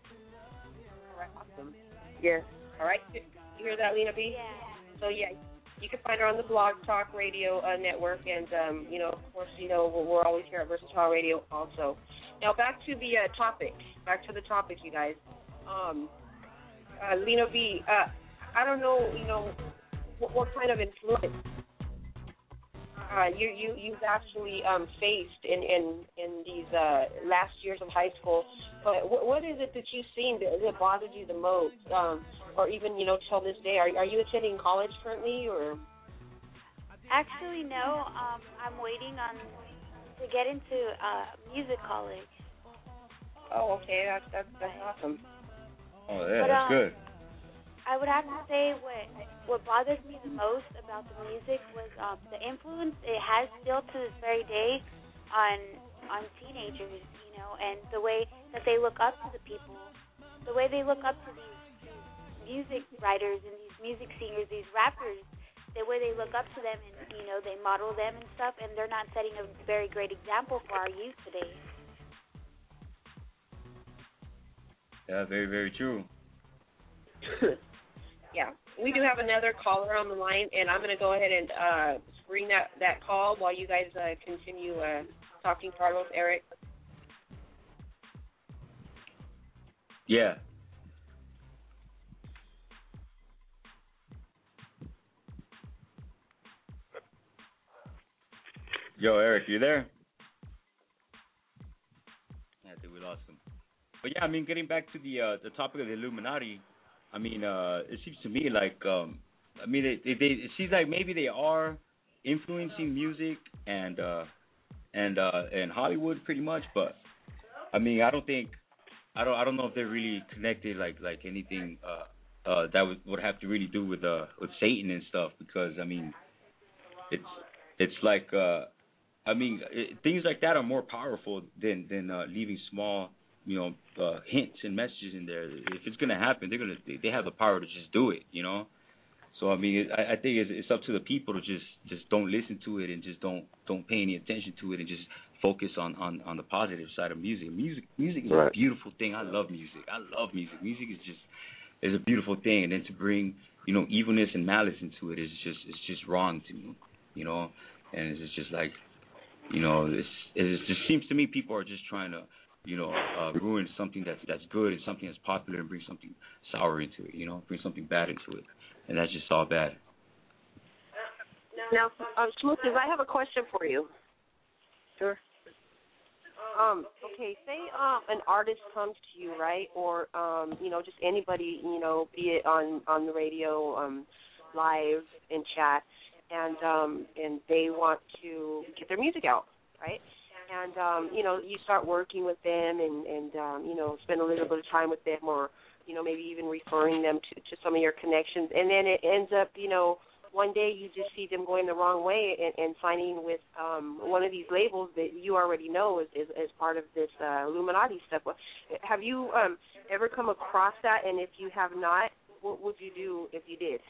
All right. Awesome. Yes. All right. You hear that, Lena B? Yeah. So, yeah, you can find her on the Blog Talk Radio uh, network, and, um, you know, of course, you know, we're, we're always here at Versatile Radio also. Now, back to the uh, topic. Back to the topic, you guys. Um, uh, Lena B, uh, I don't know, you know, what, what kind of influence uh, you, you, you've actually um, faced in, in, in these uh, last years of high school, but what, what is it that you've seen that, that bothered you the most, um, or even, you know, till this day? Are, are you attending college currently, or? Actually, no. Um, I'm waiting on to get into uh, music college. Oh, okay. That's that's, that's awesome. Oh, yeah, But, that's um, good. I would have to say what what bothers me the most about the music was um, the influence it has still to this very day on on teenagers, you know, and the way that they look up to the people, the way they look up to these, these music writers and these music singers, these rappers, the way they look up to them and, you know, they model them and stuff, and they're not setting a very great example for our youth today. Yeah, very, very true. Yeah. We do have another caller on the line, and I'm going to go ahead and uh, screen that, that call while you guys uh, continue uh, talking, Carlos, Eric. Yeah. Yo, Eric, you there? I think we lost him. But yeah, I mean, getting back to the uh, the topic of the Illuminati, I mean, uh, it seems to me like, um, I mean, they, they, they, it seems like maybe they are influencing music and uh, and uh, and Hollywood pretty much, but I mean, I don't think, I don't, I don't know if they're really connected, like like anything uh, uh, that would would have to really do with uh with Satan and stuff, because I mean, it's it's like, uh, I mean, it, things like that are more powerful than than uh, leaving small, you know, uh, hints and messages in there. If it's gonna happen, they're gonna they have the power to just do it, you know. So I mean, it, I, I think it's, it's up to the people to just just don't listen to it and just don't don't pay any attention to it and just focus on, on, on the positive side of music. Music music is Right. a beautiful thing. I love music. I love music. Music is just is a beautiful thing, and then to bring, you know, evilness and malice into it is just it's just wrong to me, you know. And it's just like, you know, it's it just seems to me people are just trying to, you know, uh, ruin something that's that's good and something that's popular and bring something sour into it, you know, bring something bad into it, and that's just all bad. Now, um, Smoothies, I have a question for you. Sure. Um, okay, say um, an artist comes to you, right, or um, you know, just anybody, you know, be it on, on the radio, um, live, in chat, and um, and they want to get their music out, right? And um, you know, you start working with them, and and um, you know, spend a little bit of time with them, or you know, maybe even referring them to, to some of your connections. And then it ends up, you know, one day you just see them going the wrong way and, and signing with um, one of these labels that you already know is, is, is part of this uh, Illuminati stuff. Have you um, ever come across that? And if you have not, what would you do if you did?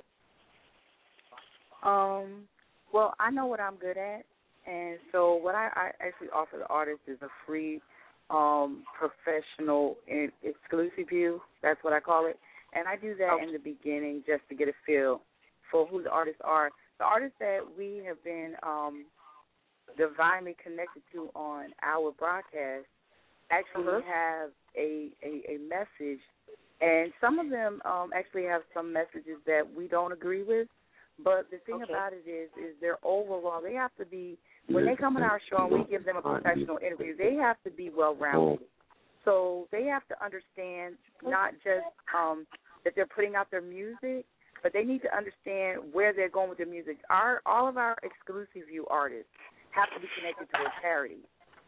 Um, well, I know what I'm good at. And so what I, I actually offer the artists is a free um, professional and exclusive view. That's what I call it. And I do that okay. in the beginning just to get a feel for who the artists are. The artists that we have been um, divinely connected to on our broadcast actually uh-huh. have a, a, a message. And some of them um, actually have some messages that we don't agree with. But the thing okay. about it is, is they're overall, they have to be, when they come on our show and we give them a professional interview, they have to be well-rounded. So they have to understand not just um, that they're putting out their music, but they need to understand where they're going with their music. Our all of our exclusive view artists have to be connected to a charity.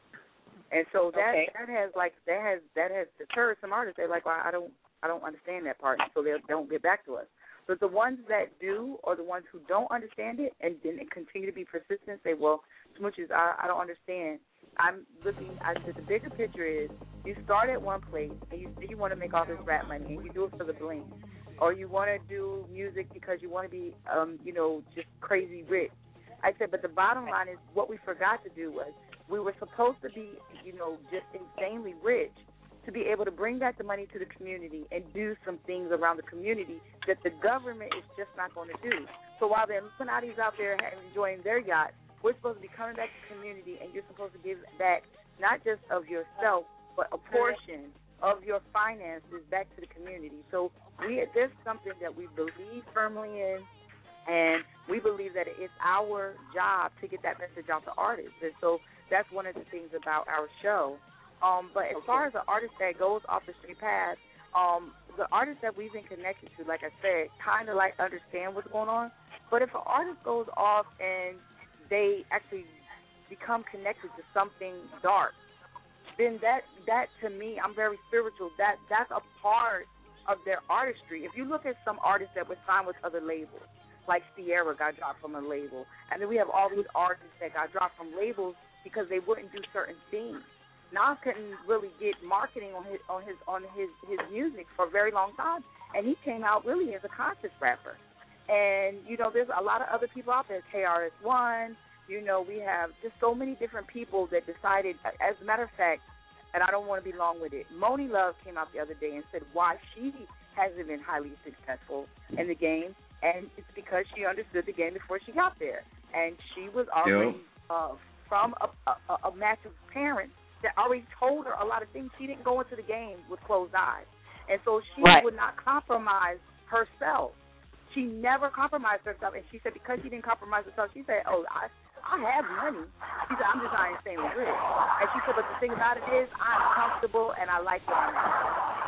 And so that okay. that has like that has that has deterred some artists. They're like, well, I don't I don't understand that part, so they don't get back to us. But the ones that do, or the ones who don't understand it and then continue to be persistent, say, well, Smooches, I, I don't understand. I'm looking, I said the bigger picture is you start at one place and you you want to make all this rap money and you do it for the bling. Or you want to do music because you want to be, um, you know, just crazy rich. I said, but the bottom line is what we forgot to do was we were supposed to be, you know, just insanely rich to be able to bring back the money to the community and do some things around the community that the government is just not going to do. So while the Illuminati's out there enjoying their yacht, we're supposed to be coming back to the community, and you're supposed to give back not just of yourself, but a portion of your finances back to the community. So we there's something that we believe firmly in, and we believe that it's our job to get that message out to artists. And so that's one of the things about our show. Um, but as far as the artist that goes off the straight path, um, the artists that we've been connected to, like I said, kind of like understand what's going on. But if an artist goes off and they actually become connected to something dark, then that, that to me, I'm very spiritual. That that's a part of their artistry. If you look at some artists that were signed with other labels, like Sierra got dropped from a label, and then we have all these artists that got dropped from labels because they wouldn't do certain things. Nas couldn't really get marketing on his on his on his, his music for a very long time, and he came out really as a conscious rapper. And you know, there's a lot of other people out there. K R S One, you know, we have just so many different people that decided. As a matter of fact, and I don't want to be long with it, Monie Love came out the other day and said why she hasn't been highly successful in the game, and it's because she understood the game before she got there, and she was already yep. uh, from a, a, a match of parents that already told her a lot of things. She didn't go into the game with closed eyes. And so she right. would not compromise herself. She never compromised herself. And she said because she didn't compromise herself, she said, oh, I I have money. She said, I'm just not insanely rich. And she said, but the thing about it is I'm comfortable and I like what I'm doing.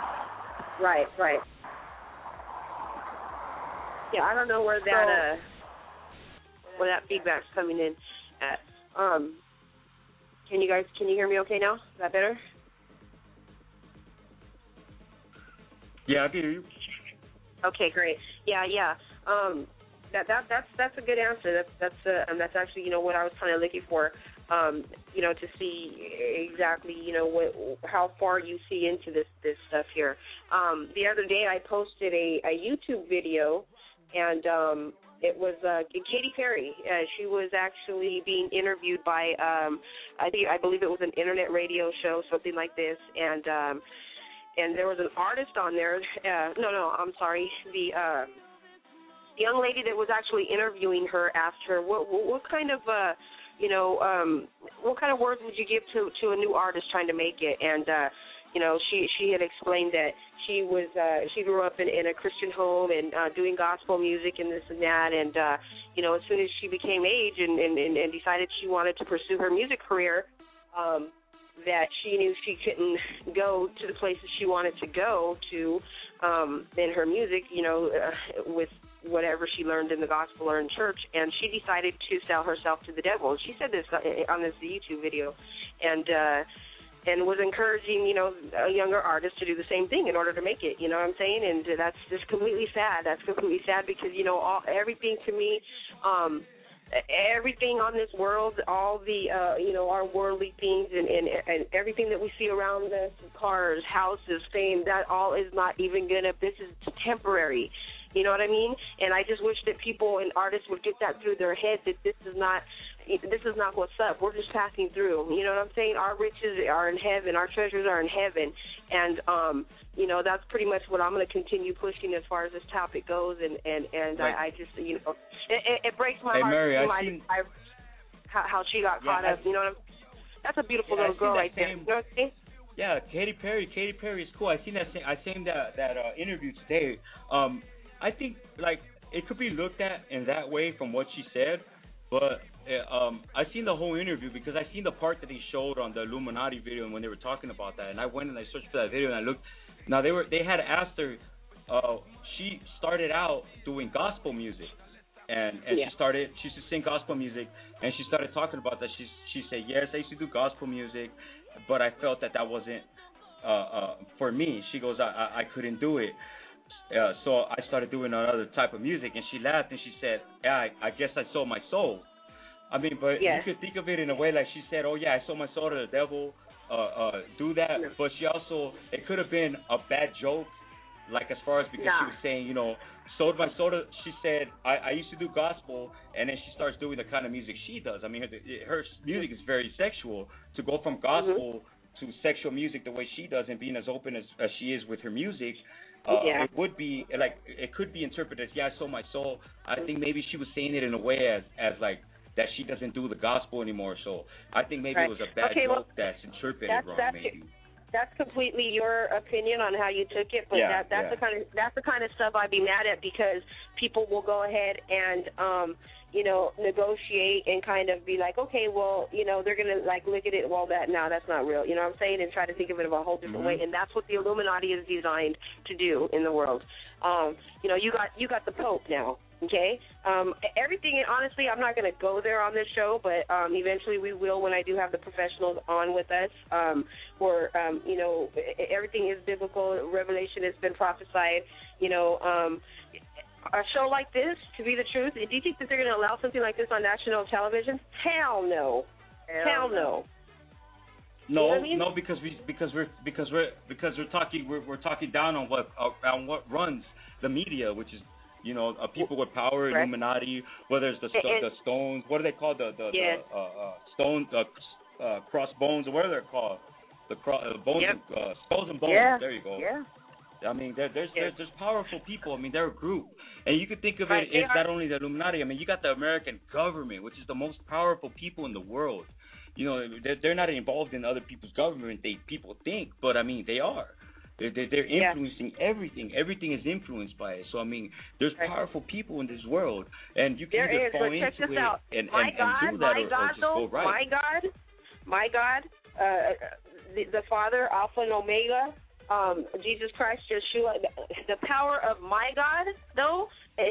Right, right. Yeah, I don't know where that, so, uh, where that feedback's coming in at. Um, Can you guys, can you hear me okay now? Is that better? Yeah, I can hear you. Okay, great. Yeah, yeah. Um, that that that's that's a good answer. That's that's uh, and that's actually you know what I was kind of looking for. Um, you know, to see exactly you know what how far you see into this this stuff here. Um, the other day I posted a, a YouTube video, and um, it was uh, Katy Perry. Uh, she was actually being interviewed by, um, I think, I believe it was an internet radio show, something like this, and um, and there was an artist on there. Uh, no, no, I'm sorry. The uh, young lady that was actually interviewing her asked her, what, what, what kind of, uh, you know, um, what kind of words would you give to to a new artist trying to make it? And uh, you know, she she had explained that she was uh, she grew up in, in a Christian home and uh, doing gospel music and this and that, and uh, you know, as soon as she became age and, and, and decided she wanted to pursue her music career, um, that she knew she couldn't go to the places she wanted to go to um, in her music, you know, uh, with whatever she learned in the gospel or in church, and she decided to sell herself to the devil. She said this on this YouTube video, and uh, and was encouraging, you know, a younger artist to do the same thing in order to make it. You know what I'm saying? And that's just completely sad. That's completely sad because, you know, all everything to me, um, everything on this world, all the, uh, you know, our worldly things and, and, and everything that we see around us, cars, houses, fame, that all is not even going to, this is temporary. You know what I mean? And I just wish that people and artists would get that through their head that this is not, this is not what's up. We're just passing through. You know what I'm saying? Our riches are in heaven. Our treasures are in heaven. And, um, you know, that's pretty much what I'm going to continue pushing as far as this topic goes. And, and, and right. I, I just, you know, it, it, it breaks my hey, heart. Mary, I I see how, how she got yeah, caught I, up. You know what I'm That's a beautiful yeah, little girl right same, there. You know what I'm saying? Yeah, Katy Perry. Katy Perry is cool. I seen that. I seen that that uh, interview today. Um, I think like it could be looked at in that way from what she said, but uh, um, I seen the whole interview because I seen the part that they showed on the Illuminati video and when they were talking about that, and I went and I searched for that video and I looked. Now they were they had asked her. Uh, she started out doing gospel music, and and yeah. she started she used to sing gospel music, and she started talking about that. She she said yes, I used to do gospel music, but I felt that that wasn't uh, uh, for me. She goes, I I, I couldn't do it. Uh, so I started doing another type of music, and she laughed and she said, yeah, I, I guess I sold my soul. I mean, but yes. you could think of it in a way like she said, oh, yeah, I sold my soul to the devil, uh, uh, do that. No. But she also, it could have been a bad joke, like as far as because nah. she was saying, you know, sold my soul to, she said, I, I used to do gospel, and then she starts doing the kind of music she does. I mean, her, her music is very sexual. To go from gospel mm-hmm. to sexual music the way she does and being as open as, as she is with her music, Uh, yeah. it would be like it could be interpreted as yeah I sold my soul. I think maybe she was saying it in a way as as like that she doesn't do the gospel anymore. So I think maybe right. it was a bad okay, joke well, that's interpreted that's, wrong. That's, maybe that's completely your opinion on how you took it, but yeah, that that's yeah. the kind of that's the kind of stuff I'd be mad at because people will go ahead and um you know, negotiate and kind of be like, okay, well, you know, they're going to, like, look at it, well, that, no, that's not real. You know what I'm saying? And try to think of it in a whole different mm-hmm. way. And that's what the Illuminati is designed to do in the world. Um, you know, you got you got the Pope now, okay? Um, everything, honestly, I'm not going to go there on this show, but um, eventually we will when I do have the professionals on with us, um, where, um, you know, everything is biblical. Revelation has been prophesied, you know, um, a show like this, to be the truth, do you think that they're going to allow something like this on national television? Hell no. Hell, Hell no. No, you know what I mean? no, because we because we're because we're because we're talking we're we're talking down on what uh, on what runs the media, which is you know uh, people with power, right. Illuminati, whether it's the and, the stones, what do they call the the, yeah. the uh, uh, stone uh, uh, crossbones or what are they called? The cro- uh, bones, yep. and, uh, skulls and bones. Yeah. There you go. Yeah. I mean, there, there's, yeah. there's there's powerful people. I mean, they're a group, and you could think of right. it as not only the Illuminati. I mean, you got the American government, which is the most powerful people in the world. You know, they're, they're not involved in other people's government. They people think, but I mean, they are. They're they're, they're influencing yeah. everything. Everything is influenced by it. So I mean, there's right. powerful people in this world, and you can there either is. fall But check into this it out. and, my and, God, and do that, my or, God, or just though, go right. my God, my God, uh, the, the Father, Alpha and Omega. Um, Jesus Christ, Yeshua, the power of my God, though,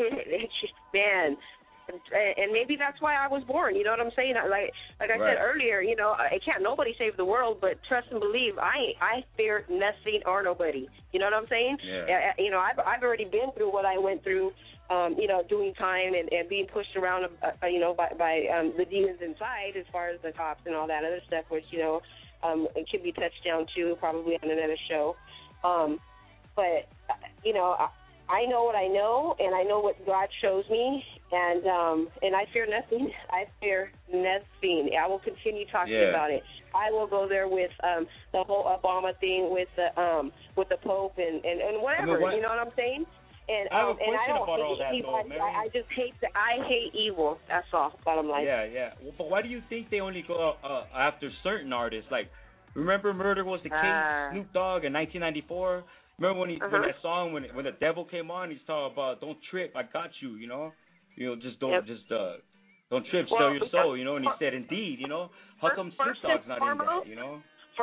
man, and maybe that's why I was born. You know what I'm saying? Like, like I right. said earlier, you know, I can't nobody save the world, but trust and believe. I I fear nothing or nobody. You know what I'm saying? Yeah. You know, I've I've already been through what I went through. Um, you know, doing time and, and being pushed around, uh, you know, by by um, the demons inside, as far as the cops and all that other stuff, which you know. Um, it could be touched down too, probably on another show. Um, but, you know, I, I know what I know, and I know what God shows me, and um, and I fear nothing. I fear nothing. I will continue talking yeah. about it. I will go there with um, the whole Obama thing with the um, with the Pope and, and, and whatever. I mean, what, you know what I'm saying? And I have a um, and I question don't about hate all that, anybody. though, Mary. I, I just hate the, I hate evil. That's all. Bottom line. Yeah, yeah. Well, but why do you think they only go uh, after certain artists? Like, remember "Murder Was the Case"? Uh, Snoop Dogg in nineteen ninety-four. Remember when he uh-huh. when that song when when the devil came on? He's talking about "Don't trip, I got you." You know, you know, just don't yep. just uh don't trip, well, sell your soul. You know, and he said, "Indeed." You know, how come Snoop Dogg's not in that? You know. First,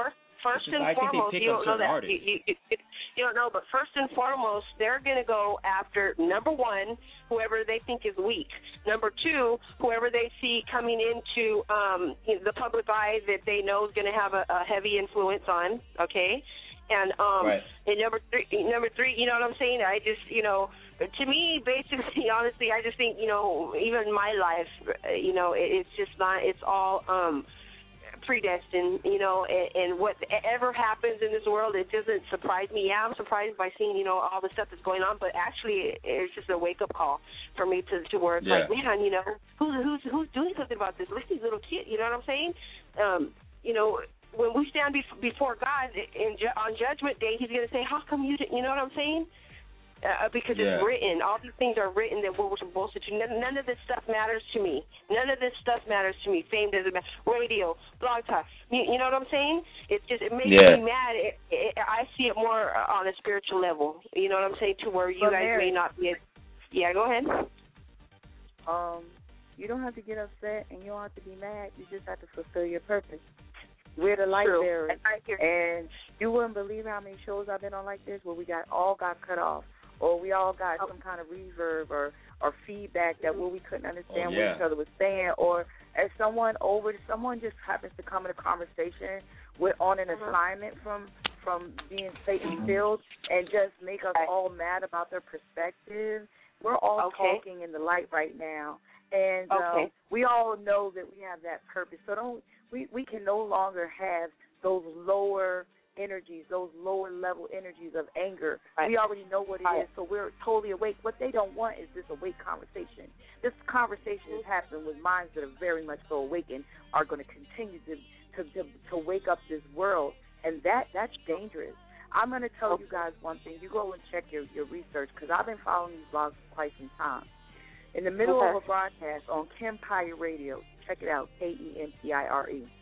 first and I think foremost, they pick you up don't know certain that. artists. You, you, you, you don't know, but first and foremost, they're going to go after, number one, whoever they think is weak. Number two, whoever they see coming into um, you know, the public eye that they know is going to have a, a heavy influence on, okay? And um, right. and number three, number three, you know what I'm saying? I just, you know, to me, basically, honestly, I just think, you know, even my life, you know, it, it's just not, it's all um, predestined, you know, and, and whatever happens in this world, it doesn't surprise me. Yeah, I'm surprised by seeing, you know, all the stuff that's going on, but actually, it's just a wake up call for me to, to where it's yeah. like, man, you know, who's who's who's doing something about this? Look at these little kids, you know what I'm saying? Um, you know. When we stand before God in, on Judgment Day, He's going to say, "How come you didn't?" You know what I'm saying? Uh, because yeah. it's written. All these things are written that we're supposed to do. None, none of this stuff matters to me. None of this stuff matters to me. Fame doesn't matter. Radio, blog talk. You, you know what I'm saying? It just it makes yeah. me mad. It, it, I see it more on a spiritual level. You know what I'm saying? To where you but guys Mary, may not be. A, yeah, go ahead. Um, you don't have to get upset and you don't have to be mad. You just have to fulfill your purpose. We're the light True. bearers, and you wouldn't believe how many shows I've been on like this where we got all got cut off, or we all got some kind of reverb or, or feedback that where we couldn't understand oh, yeah. what each other was saying, or as someone over someone just happens to come in a conversation with on an uh-huh. assignment from from being Satan filled and just make us all mad about their perspective. We're all okay. talking in the light right now, and okay. um, we all know that we have that purpose. So don't. We, we can no longer have those lower energies, those lower level energies of anger. Right. We already know what it right. is, so we're totally awake. What they don't want is this awake conversation. This conversation is happening with minds that are very much so awakened, are going to continue to, to, to, to wake up this world, and that that's dangerous. I'm going to tell okay. you guys one thing. You go and check your, your research, because I've been following these blogs for quite some time. In the middle okay. of a broadcast on Kempire Radio, check it out, K E M P I R E.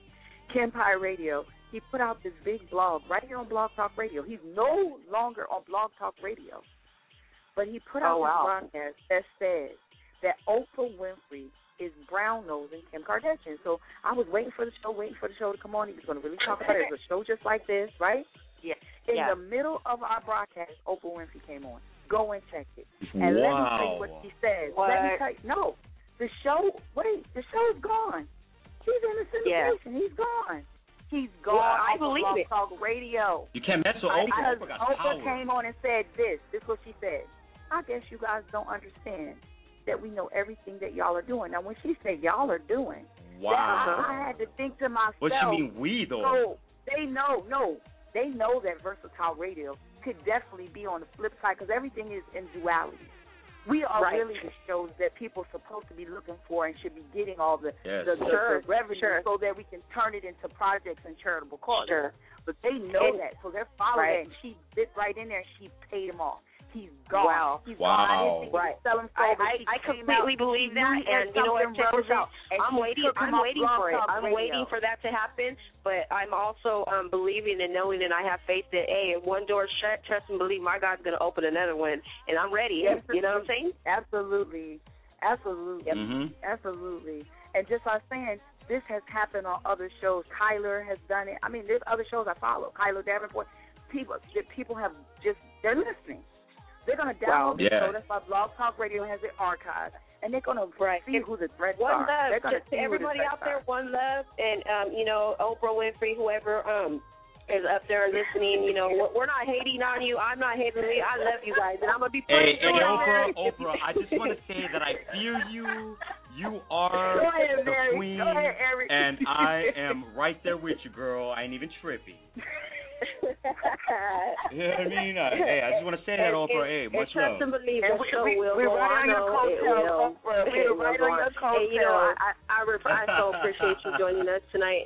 Kempire Radio, he put out this big blog right here on Blog Talk Radio. He's no longer on Blog Talk Radio, but he put out oh, wow. this broadcast that says that Oprah Winfrey is brown-nosing Kim Kardashian. So I was waiting for the show, waiting for the show to come on. He was going to really talk about it. It was a show just like this, right? Yeah. In yeah. the middle of our broadcast, Oprah Winfrey came on. Go and check it. And wow. let me tell you what she says. What? Let me tell you. No, the show, wait, the show is gone. He's in the syndication. Yeah. He's gone. He's gone. Well, I off believe of it. Talk Radio. You can't mess with Oprah. Because Oprah got Oprah power. came on and said this. This is what she said. I guess you guys don't understand that we know everything that y'all are doing. Now, when she said y'all are doing, wow. I, I had to think to myself. What you mean we, though? So they know, no, they know that Versatile Radio could definitely be on the flip side because everything is in duality. We are right. really the shows that people are supposed to be looking for and should be getting all the, yes. the, the, sure. the revenue sure. so that we can turn it into projects and charitable causes. Sure. But they know and, that, so they're following right. that, and she bit right in there and she paid him off. He's gone. Wow. He's wow. gone. I didn't think right. he would sell him so, I, but I, she I came completely out, believe that, and you know what? Check this out. I'm waiting. I'm waiting for it. I'm radio. waiting for that to happen. But I'm also um, believing and knowing, and I have faith that, hey, if one door shut, trust and believe, my God's going to open another one, and I'm ready. Yes, you know what I'm saying? Absolutely. Absolutely. Mm-hmm. Absolutely. And just like saying, this has happened on other shows. Kyler has done it. I mean, there's other shows I follow. Kyler Davenport. People, that people have just, they're listening. They're going to download wow. the yeah. show. That's why Blog Talk Radio has it archived. And they're going to right. see who the threats one are. Love. They're going to see everybody who the out there, are. one love. And, um, you know, Oprah Winfrey, whoever um, is up there listening, you know, we're, we're not hating on you. I'm not hating on you. I love you guys. And I'm going to be Hey, putting hey you Oprah, on Oprah, I just want to say that I feel you. You are Go ahead, the Mary. queen, Go ahead, Eric. and I am right there with you, girl. I ain't even trippy. You know what I mean? Uh, hey, I just want to say that, Oprah. Hey, much love. Trust and believe And the we, show we, will we're go right on on. your coattails, Oprah. Okay, We're right on your coattails. Hey, you know, I, I, I so appreciate you joining us tonight.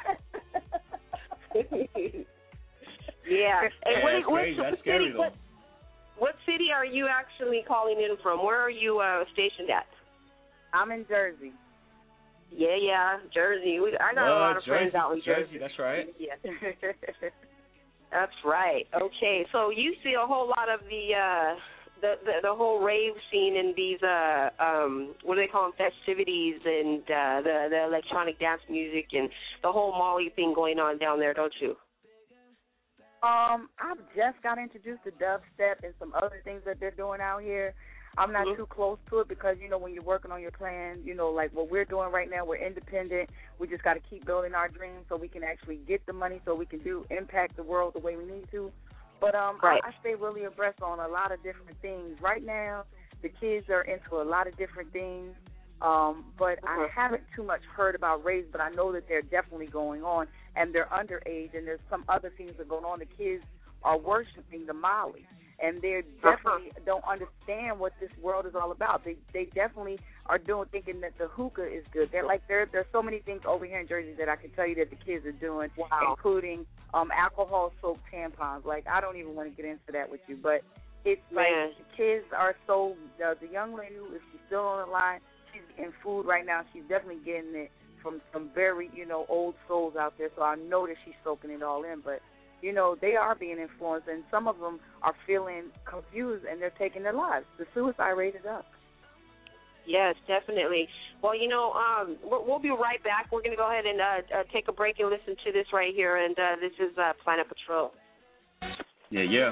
yeah. And Hey, what, that's what, crazy. what, That's city, scary, though. what, what city are you actually calling in from? Where are you uh, stationed at? I'm in Jersey. Yeah, yeah, Jersey. We, I got uh, a lot of Jersey, friends out in Jersey. Jersey. That's right. Yeah. That's right. Okay, so you see a whole lot of the uh, the, the the whole rave scene and these uh um what do they call them, festivities and uh, the the electronic dance music and the whole Molly thing going on down there, don't you? Um, I've just got introduced to dubstep and some other things that they're doing out here. I'm not mm-hmm. too close to it because, you know, when you're working on your plan, you know, like what we're doing right now, we're independent. We just got to keep building our dreams so we can actually get the money so we can do impact the world the way we need to. But um, right. I, I stay really abreast on a lot of different things. Right now, the kids are into a lot of different things, um, but mm-hmm. I haven't too much heard about raves, but I know that they're definitely going on, and they're underage, and there's some other things that are going on. The kids are worshiping the Molly. And they definitely don't understand what this world is all about. They they definitely are doing thinking that the hookah is good. They're like there there's so many things over here in Jersey that I can tell you that the kids are doing, wow. including um, alcohol soaked tampons. Like I don't even want to get into that with you, but it's Man. like the kids are so. Uh, the young lady who is she's still on the line. She's getting food right now. She's definitely getting it from some very you know old souls out there. So I know that she's soaking it all in, but. You know, they are being influenced, and some of them are feeling confused, and they're taking their lives. The suicide rate is up. Yes, definitely. Well, you know, um, we'll, we'll be right back. We're going to go ahead and uh, uh, take a break and listen to this right here, and uh, this is uh, Planet Patrol. Yeah, yeah.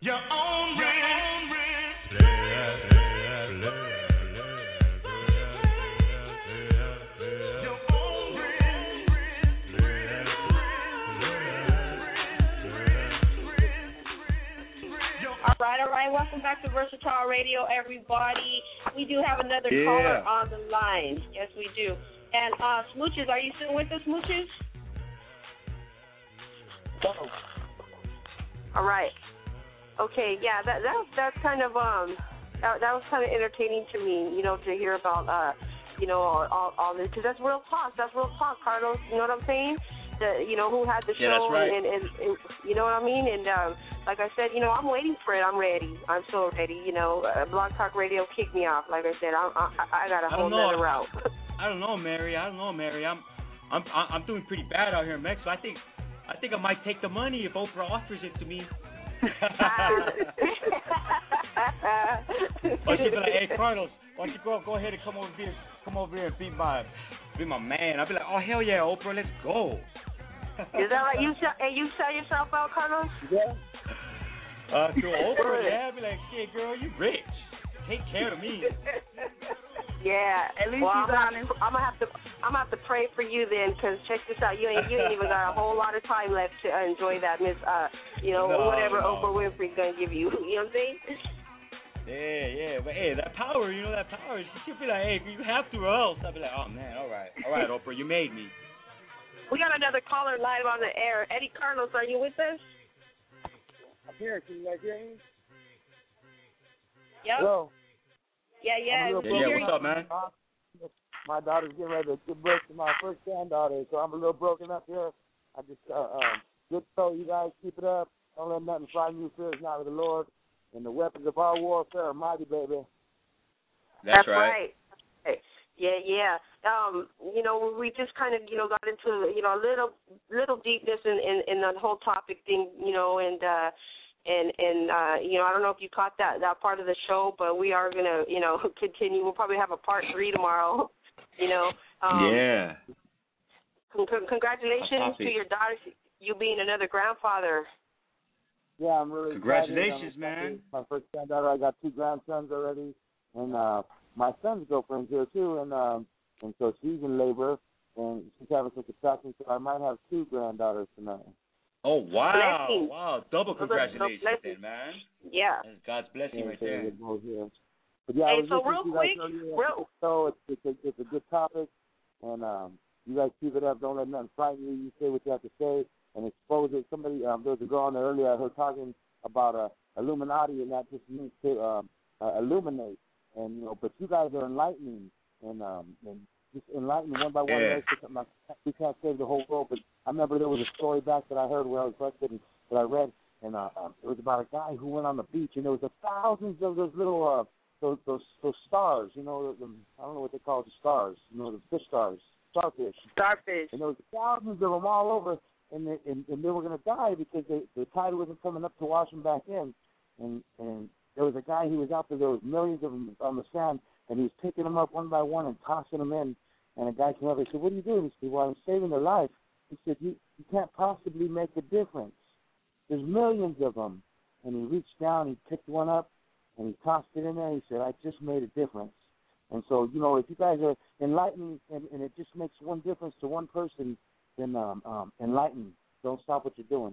your own risk. All right, all right. Welcome back to Versatile Radio, everybody. We do have another Yeah. caller on the line. Yes, we do. And uh, Smooches, are you still with us, Smooches? All right. Okay. Yeah. That that that's kind of um that, that was kind of entertaining to me, you know, to hear about uh you know all all, all this, because that's real talk. That's real talk, Carlos. You know what I'm saying? The, you know, who had the Yeah, show, that's right. and, and, and you know what I mean? And um, like I said, you know, I'm waiting for it. I'm ready. I'm so ready. You know, uh, Blog Talk Radio kicked me off. Like I said, I'm, I, I got a I whole don't know. nother route. I don't know, Mary. I don't know, Mary. I'm, I'm, I'm doing pretty bad out here in Mexico. I think, I think I might take the money if Oprah offers it to me. Or she'd be like, "Hey, Carlos, why don't you go, go ahead and come over here, come over here and be my, be my man." I'd be like, "Oh hell yeah, Oprah, let's go." Is that like you? Sell, and you sell yourself out, Carlos? Yeah. Uh, to Oprah, yeah. I'd be like, "Shit, girl, you rich. Take care of me." Yeah, at least well, he's I'm, honest. I'm gonna have to, I'm gonna have to pray for you then, because check this out, you ain't, you ain't even got a whole lot of time left to uh, enjoy that, Miss, uh, you know, No, whatever no. Oprah Winfrey's gonna give you. You know what I'm saying? Yeah, yeah, but hey, that power, you know, that power. She'd be like, "Hey, you have to, or else." I'd be like, "Oh man, all right, all right, Oprah, you made me." We got another caller live on the air. Eddie Carlos, are you with us? I'm here. Can you guys hear me? Yep. Hello. Yeah, yeah. I'm a Yeah, little yeah, broken what's up, man? My daughter's getting ready to give birth to my first granddaughter, so I'm a little broken up here. I just, uh, um, good show, you guys. Keep it up. Don't let nothing frighten you. Fear is not of the Lord. And the weapons of our warfare are mighty, baby. That's, That's right. right. Yeah, yeah. Um, you know, we just kind of, you know, got into, you know, a little, little deepness in, in, in the whole topic thing, you know, and, uh, and, and, uh, you know, I don't know if you caught that, that part of the show, but we are going to, you know, continue. We'll probably have a part three tomorrow, you know. Um, Yeah. con- con- congratulations to your daughter, you being another grandfather. Yeah, I'm really Congratulations, excited. man. My first granddaughter, I got two grandsons already, and uh, my son's girlfriend's here too, and um, and so she's in labor, and she's having some contractions, so I might have two granddaughters tonight. Oh wow, Blessings. wow, double congratulations, then, man. Yeah. That's God's blessing Yeah, right so there. it goes here. But yeah, I Hey, was so listening real to you quick, guys earlier. real- So it's it's a, it's a good topic, and um, you guys keep it up. Don't let nothing frighten you. You say what you have to say and expose it. Somebody, um, there was a girl on there earlier I heard talking about uh, Illuminati, and that just means to um, uh, illuminate. And you know, but you guys are enlightening, and um, and just enlightening one by one. Yeah. Like, we can't save the whole world, but I remember there was a story back that I heard where I was busted and that I read, and uh, um, it was about a guy who went on the beach, and there was a thousands of those little uh, those those those stars, you know, the, I don't know what they call the stars, you know, the fish stars, starfish. Starfish. And there was thousands of them all over, and they, and, and they were going to die because they, the tide wasn't coming up to wash them back in. And and there was a guy who was out there. There was millions of them on the sand, and he was picking them up one by one and tossing them in. And a guy came up and said, "What are you doing?" He said, "Well, I'm saving their life." He said, "You you can't possibly make a difference. There's millions of them." And he reached down, he picked one up, and he tossed it in there. He said, "I just made a difference." And so, you know, if you guys are enlightening, and, and it just makes one difference to one person, then um, um, enlighten. Don't stop what you're doing.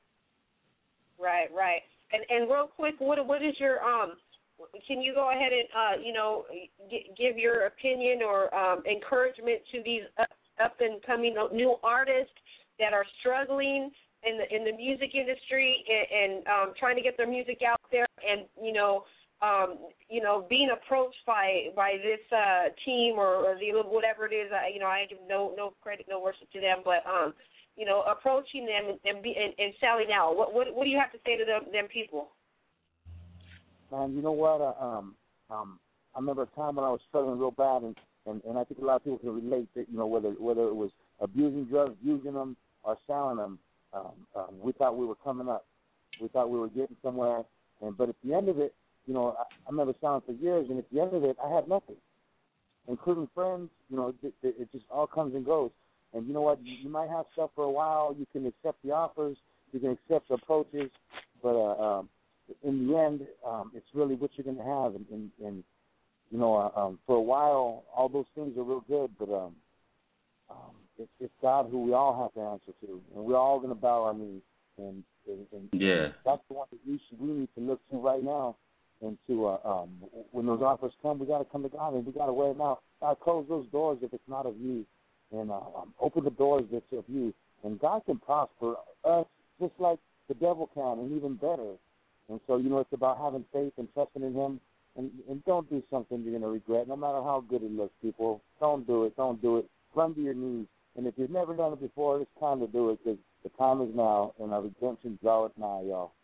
Right, right. And and real quick, what what is your um? Can you go ahead and uh you know g- give your opinion or um encouragement to these up, up and coming new artists that are struggling in the in the music industry and, and um trying to get their music out there, and you know um you know being approached by by this uh team or, or the whatever it is, uh, you know I give no no credit, no worship to them, but um. you know, approaching them and and, be, and and selling out. What what what do you have to say to them them people? Man, you know what? Uh, um, um, I remember a time when I was struggling real bad, and, and, and I think a lot of people can relate that, you know, whether whether it was abusing drugs, using them, or selling them, um, um, we thought we were coming up. We thought we were getting somewhere. And but at the end of it, you know, I, I remember selling for years, and at the end of it, I had nothing, including friends. You know, it, it, it just all comes and goes. And you know what? You, you might have stuff for a while. You can accept the offers. You can accept the approaches. But uh, um, in the end, um, it's really what you're going to have. And, and, and you know, uh, um, for a while, all those things are real good, but um, um, it's, it's God who we all have to answer to, and we're all going to bow our knees. And, and, and yeah, that's the one that we should we need to look to right now. And to uh, um, when those offers come, we got to come to God, and we got to wear them out. God, close those doors if it's not of you, and uh, um, open the doors that's of you. And God can prosper us just like the devil can, and even better. And so, you know, it's about having faith and trusting in Him. And, and don't do something you're going to regret, no matter how good it looks, people. Don't do it. Don't do it. Run to your knees. And if you've never done it before, it's time to do it, because the time is now, and our redemption draweth nigh, y'all.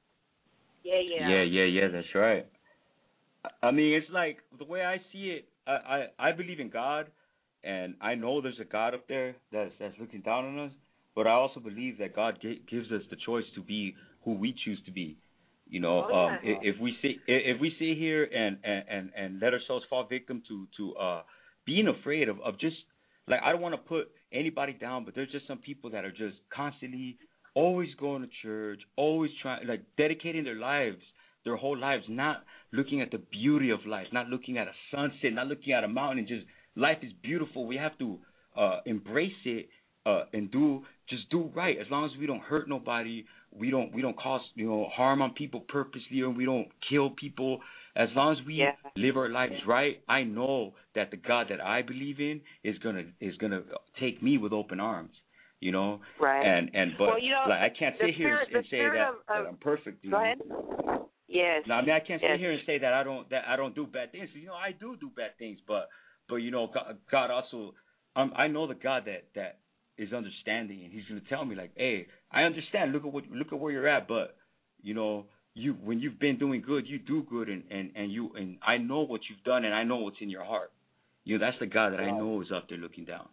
Yeah, yeah. Yeah, yeah, yeah, that's right. I mean, it's like, the way I see it, I, I, I believe in God, and I know there's a God up there that's, that's looking down on us, but I also believe that God g- gives us the choice to be who we choose to be. You know, oh, um, yeah. if, if we sit, if we sit here and, and, and, and let ourselves fall victim to, to uh, being afraid of, of just, like, I don't want to put anybody down, but there's just some people that are just constantly always going to church, always trying, like, dedicating their lives, their whole lives, not looking at the beauty of life, not looking at a sunset, not looking at a mountain, and just, life is beautiful. We have to uh, embrace it uh, and do, just do right. As long as we don't hurt nobody, we don't, we don't cause, you know, harm on people purposely, or we don't kill people. As long as we yeah. live our lives right, I know that the God that I believe in is gonna is gonna take me with open arms. You know, right? And and but well, you know, like, I can't sit here spirit, and say that, of, that I'm perfect. You go know? ahead. Yes. No, I mean, I can't yes. sit here and say that I don't that I don't do bad things. You know, I do do bad things, but but you know, God, God also, um, I know the God that that is understanding, and He's gonna tell me, like, hey, I understand. Look at what look at where you're at, but you know, you when you've been doing good, you do good, and and and you and I know what you've done, and I know what's in your heart. You know, that's the God that I know is up there looking down.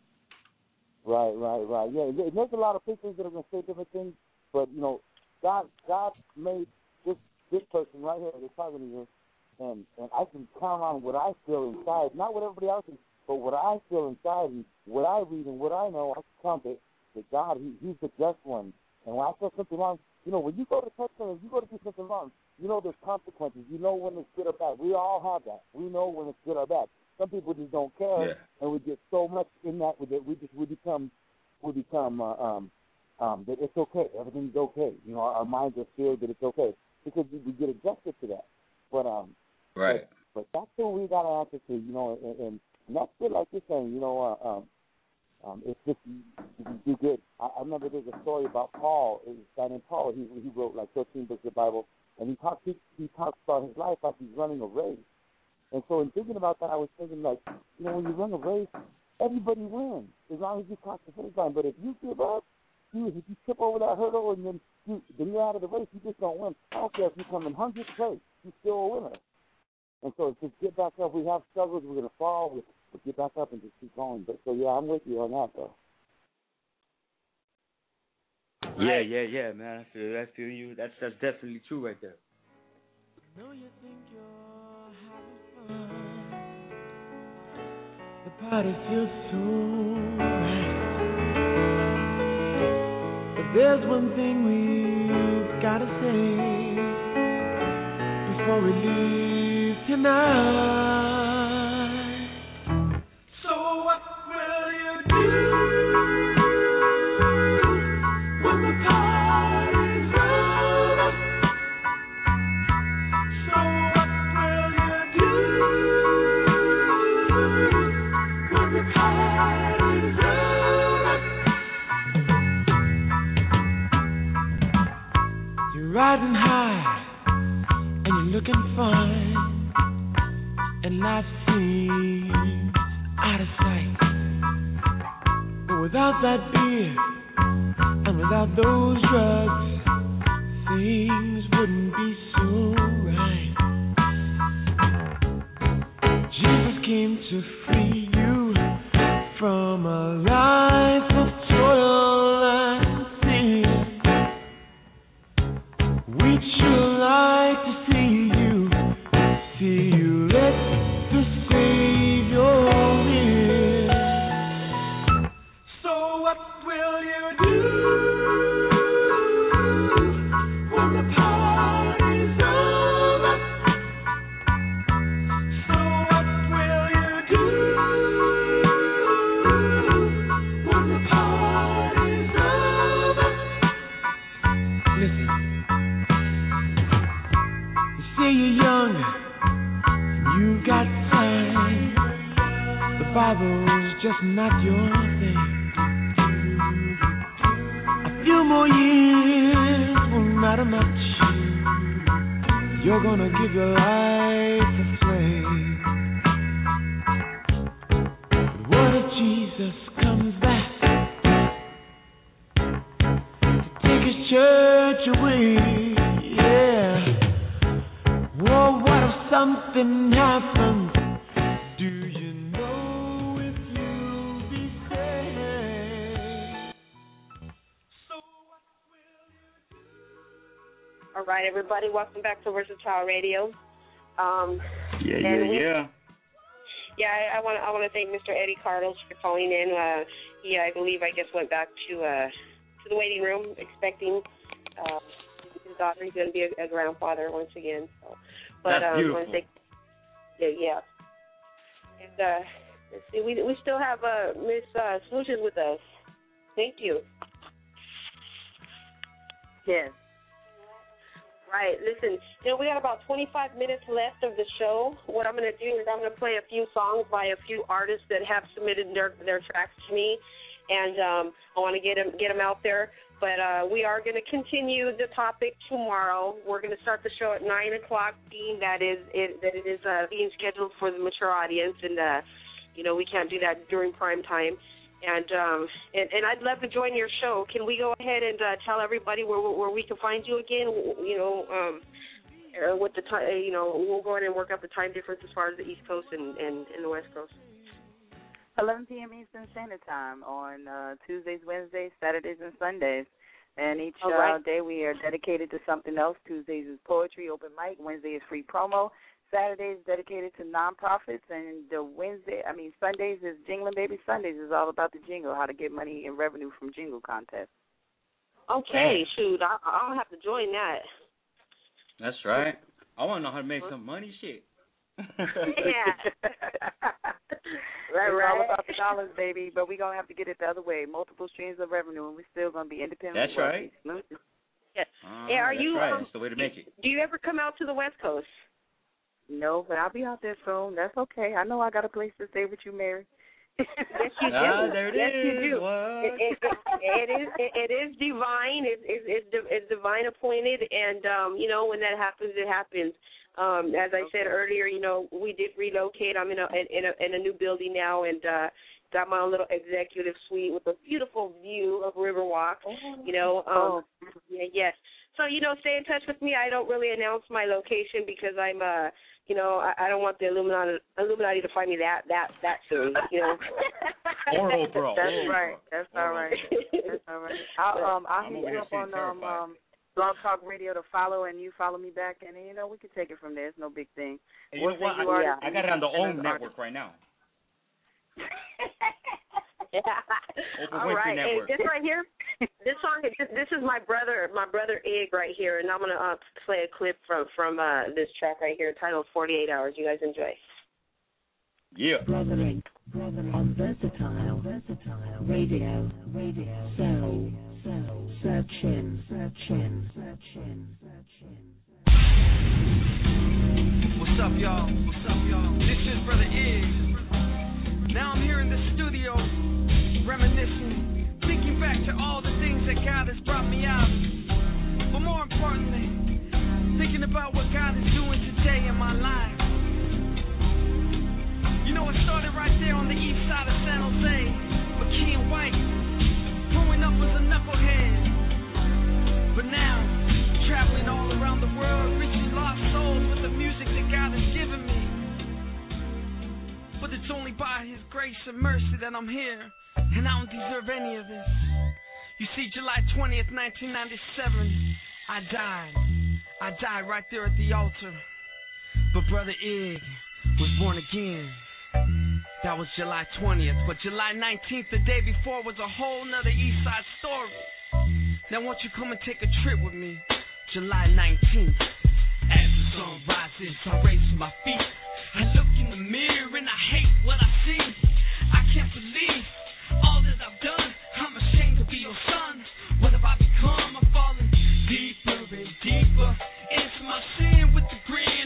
Right, right, right. Yeah, there's a lot of people that are going to say different things, but, you know, God God made this this person right here, they're talking to you, and, and I can count on what I feel inside, not what everybody else is, but what I feel inside, and what I read and what I know, I can count it, that God, he, He's the just one. And when I feel something wrong, you know, when you go to touch something, you go to do something wrong, you know there's consequences. You know when it's good or bad. We all have that. We know when it's good or bad. Some people just don't care, yeah. and we get so much in that that we just we become we become uh, um um that it's okay, everything's okay. You know, our, our minds are filled that it's okay because we, we get adjusted to that. But um, right. But, but that's what we got to answer to. You know, and, and, and that's good, like you're saying. You know, uh, um, um, it's just you, you do good. I, I remember there's a story about Paul. It was a guy named Paul. He he wrote like thirteen books of the Bible, and he talks he, he talks about his life like he's running a race. And so in thinking about that, I was thinking, like, you know, when you run a race, everybody wins as long as you cross the finish line. But if you give up, you, if you trip over that hurdle and then, you, then you're out of the race, you just don't win. I don't care if you come in hundredth place, you're still a winner. And so just get back up. We have struggles. We're going to fall. We'll, we'll get back up and just keep going. But so, yeah, I'm with you on that, though. Yeah, yeah, yeah, man. I feel, I feel you. That's that's definitely true right there. Know you think you're having fun. The party feels so right. But there's one thing we've gotta say before we leave tonight. So what will you do when the party's over? So what will you do when the party's over? You're riding high and you're looking fine, and life seems out of sight. But without that beer and without those drugs, things wouldn't be so right. Jesus came to free you from a life of toil and sin. We'd sure like to see you, see you let the Savior in. So what will you do when the party's say you're young, you got time. The Bible's just not your thing. A few more years won't matter much. You're gonna give your life a flame. But what if Jesus comes back to take his church away? Yeah. Well, what if something happens? Do you know if you'll be saved? All right, everybody, welcome back to Versatile Radio. Um, Yeah, yeah, and we- yeah. Yeah, I want I want to thank Mister Eddie Carlos for calling in. Uh, he, I believe, I guess, went back to uh, to the waiting room, expecting uh, his daughter. He's going to be a, a grandfather once again. So, but That's um, I beautiful. want to thank, yeah, yeah. And uh, let's see, we we still have uh, Miss uh, Solutions with us. Thank you. Yes. Right. Listen, you know, we got about twenty-five minutes left of the show. What I'm going to do is I'm going to play a few songs by a few artists that have submitted their their tracks to me, and um, I want to get them get them out there. But uh, we are going to continue the topic tomorrow. We're going to start the show at nine o'clock, being that is it, that it is uh, being scheduled for the mature audience, and uh, you know we can't do that during prime time. And um and, and I'd love to join your show. Can we go ahead and uh, tell everybody where where we can find you again? You know, um, uh, with the time. You know, we'll go ahead and work out the time difference as far as the East Coast and and, and the West Coast. eleven p.m. Eastern Standard Time on uh, Tuesdays, Wednesdays, Saturdays, and Sundays. And each All right. uh, day we are dedicated to something else. Tuesdays is poetry, open mic. Wednesday is free promo. Saturdays dedicated to nonprofits, and the Wednesday, I mean Sundays is Jingling Baby Sundays. Is all about the jingle, how to get money and revenue from jingle contests. Okay, shoot, I, I'll have to join that. That's right. I want to know how to make some money. Shit. Yeah. Right, right. It's all about the dollars, baby. But we're gonna have to get it the other way. Multiple streams of revenue, and we're still gonna be independent. That's right. Yes. Uh, Hey, are that's you? right. Um, That's the way to make it. Do you ever come out to the West Coast? No, but I'll be out there soon. That's okay. I know I got a place to stay with you, Mary. Yes, you do. Ah, there it yes, is. you do. What? It, it, it, it is. It, it is divine. It, it, it's di- it's divine appointed, and um, you know when that happens, it happens. Um, as I said earlier, you know we did relocate. I'm in a in a in a new building now, and uh, got my own little executive suite with a beautiful view of Riverwalk. You know, um, yeah, yes. So you know, stay in touch with me. I don't really announce my location because I'm uh. You know, I, I don't want the Illuminati, Illuminati to find me that that that soon. You know. Or Oprah. That's or right. That's all right. That's all right. I'll um I'll I'm hit over you here up sitting on um, terrified. um Blog Talk Radio to follow, and you follow me back, and you know we can take it from there. It's no big thing. And you know what? You I, are- I got it on the and OWN an network right now. Yeah. Oprah All Winfrey right. Hey, Network. this right here, this song, this, this is my brother, my brother Ig right here, and I'm gonna uh, play a clip from from uh, this track right here, titled forty-eight hours. You guys enjoy. Yeah. Brethren, brethren, on Versatile, Versatile, Radio, Radio, Cell, Cell, Search in, Search in, Search in, Search in. What's up, y'all? What's up, y'all? This is Brother Ig. Now I'm here in the studio, reminiscing, thinking back to all the things that God has brought me out of. But more importantly, thinking about what God is doing today in my life. You know, it started right there on the east side of San Jose, McKean White, growing up as a knucklehead. But now, traveling all around the world, reaching lost souls with the music that God has given me. But it's only by His grace and mercy that I'm here, and I don't deserve any of this. You see, July twentieth, nineteen ninety-seven, I died. I died right there at the altar. But Brother Ig was born again. That was July twentieth, but July nineteenth, the day before, was a whole nother East Side story. Now won't you come and take a trip with me? July nineteenth. As the sun rises, I raise my feet. I look in the mirror and I hate what I see. I can't believe all that I've done. I'm ashamed to be your son. What have I become? I'm falling deeper and deeper into my sin with the grin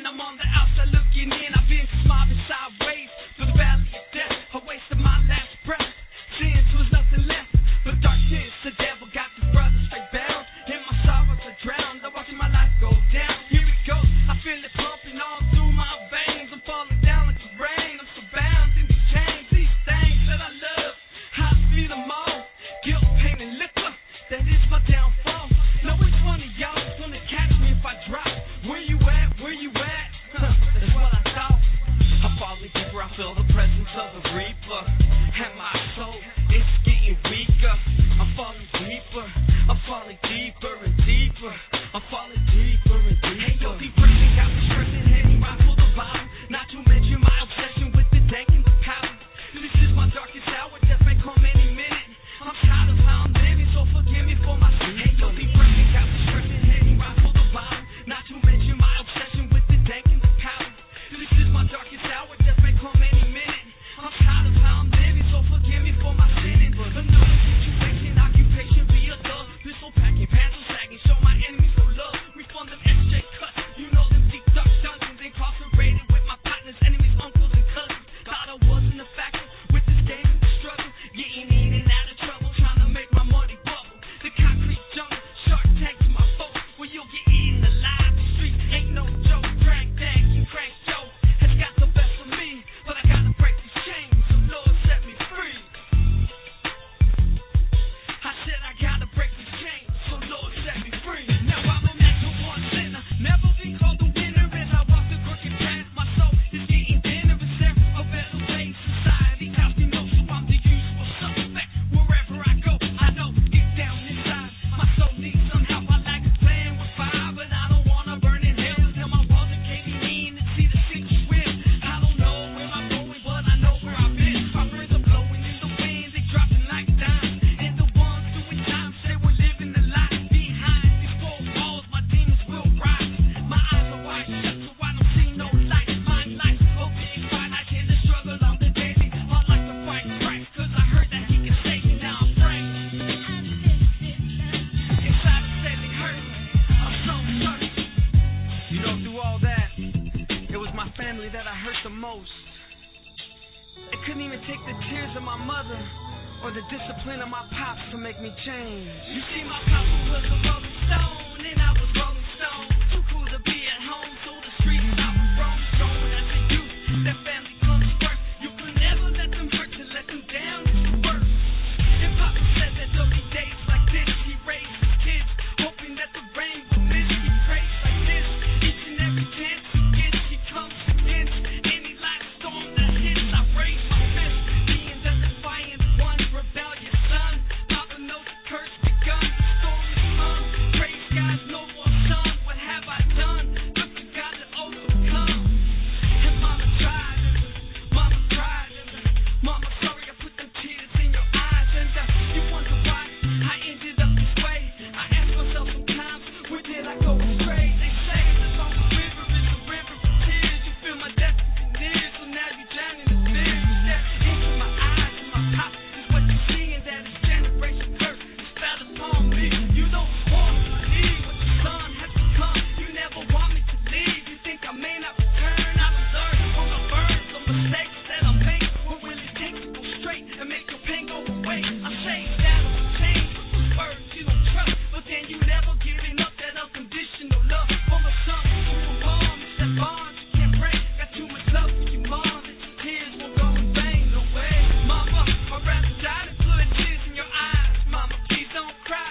mother or the discipline of my pops to make me change. You see, my papa was a rolling stone and I was rolling stone. Too cool to be at home, so the streets I was roaming. Shown as a youth, that family comes first. You could never let them hurt to let them down. It's worse. And Papa said that there'll be days like this. He raised his kids, hoping that the rain will miss. He prays like this each and every chance he gets. He comes against any life storm that hits. I raise my fist, being the defiant one, rebellious son. Papa knows the curse begun. The storm is come. Praise God's noble son. What have I done? Look for God to overcome. And Mama tried, and Mama cried, and Mama sorry I put them tears in your eyes. And uh, you wonder why I ended up this way. I ask myself sometimes, where did I go astray? They say the long river is a river of tears. You feel my destiny near, so now you drowning in fear. You stare into my eyes, and my pop is what you see, and that is generation curse. It's fell upon me. You don't want to believe what your son has become. You never want me to leave. You think I may not return. I don't learn from the burns, the mistakes that I make. What will it take to go straight and make your pain go away? I say that I'm change with the words you don't trust, but then you never giving up that unconditional love for my son. You a mom, it's that bond you can't break. Got too much love for you, mom, that your tears won't go in vain. No way, mama, I'd rather die than put tears in your eyes. Mama, please don't cry.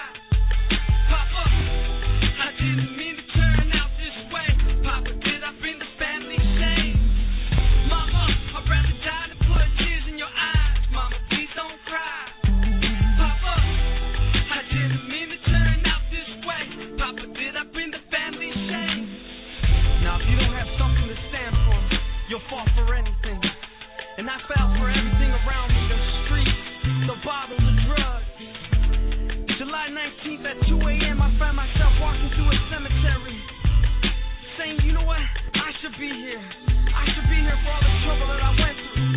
Papa, I didn't mean to turn out this way. Papa, did I bring the family shame? Mama, I'd rather die than put tears in your eyes. Mama, please don't cry. Papa, I didn't mean to turn out this way. Papa, did I bring the family shame? Now, if you don't have something to stand for, you'll fall for anything. And I fell for everything around me, the streets, the bottles, the drugs. July nineteenth at two a.m. I found myself walking through a cemetery, saying, you know what, I should be here. I should be here for all the trouble that I went through.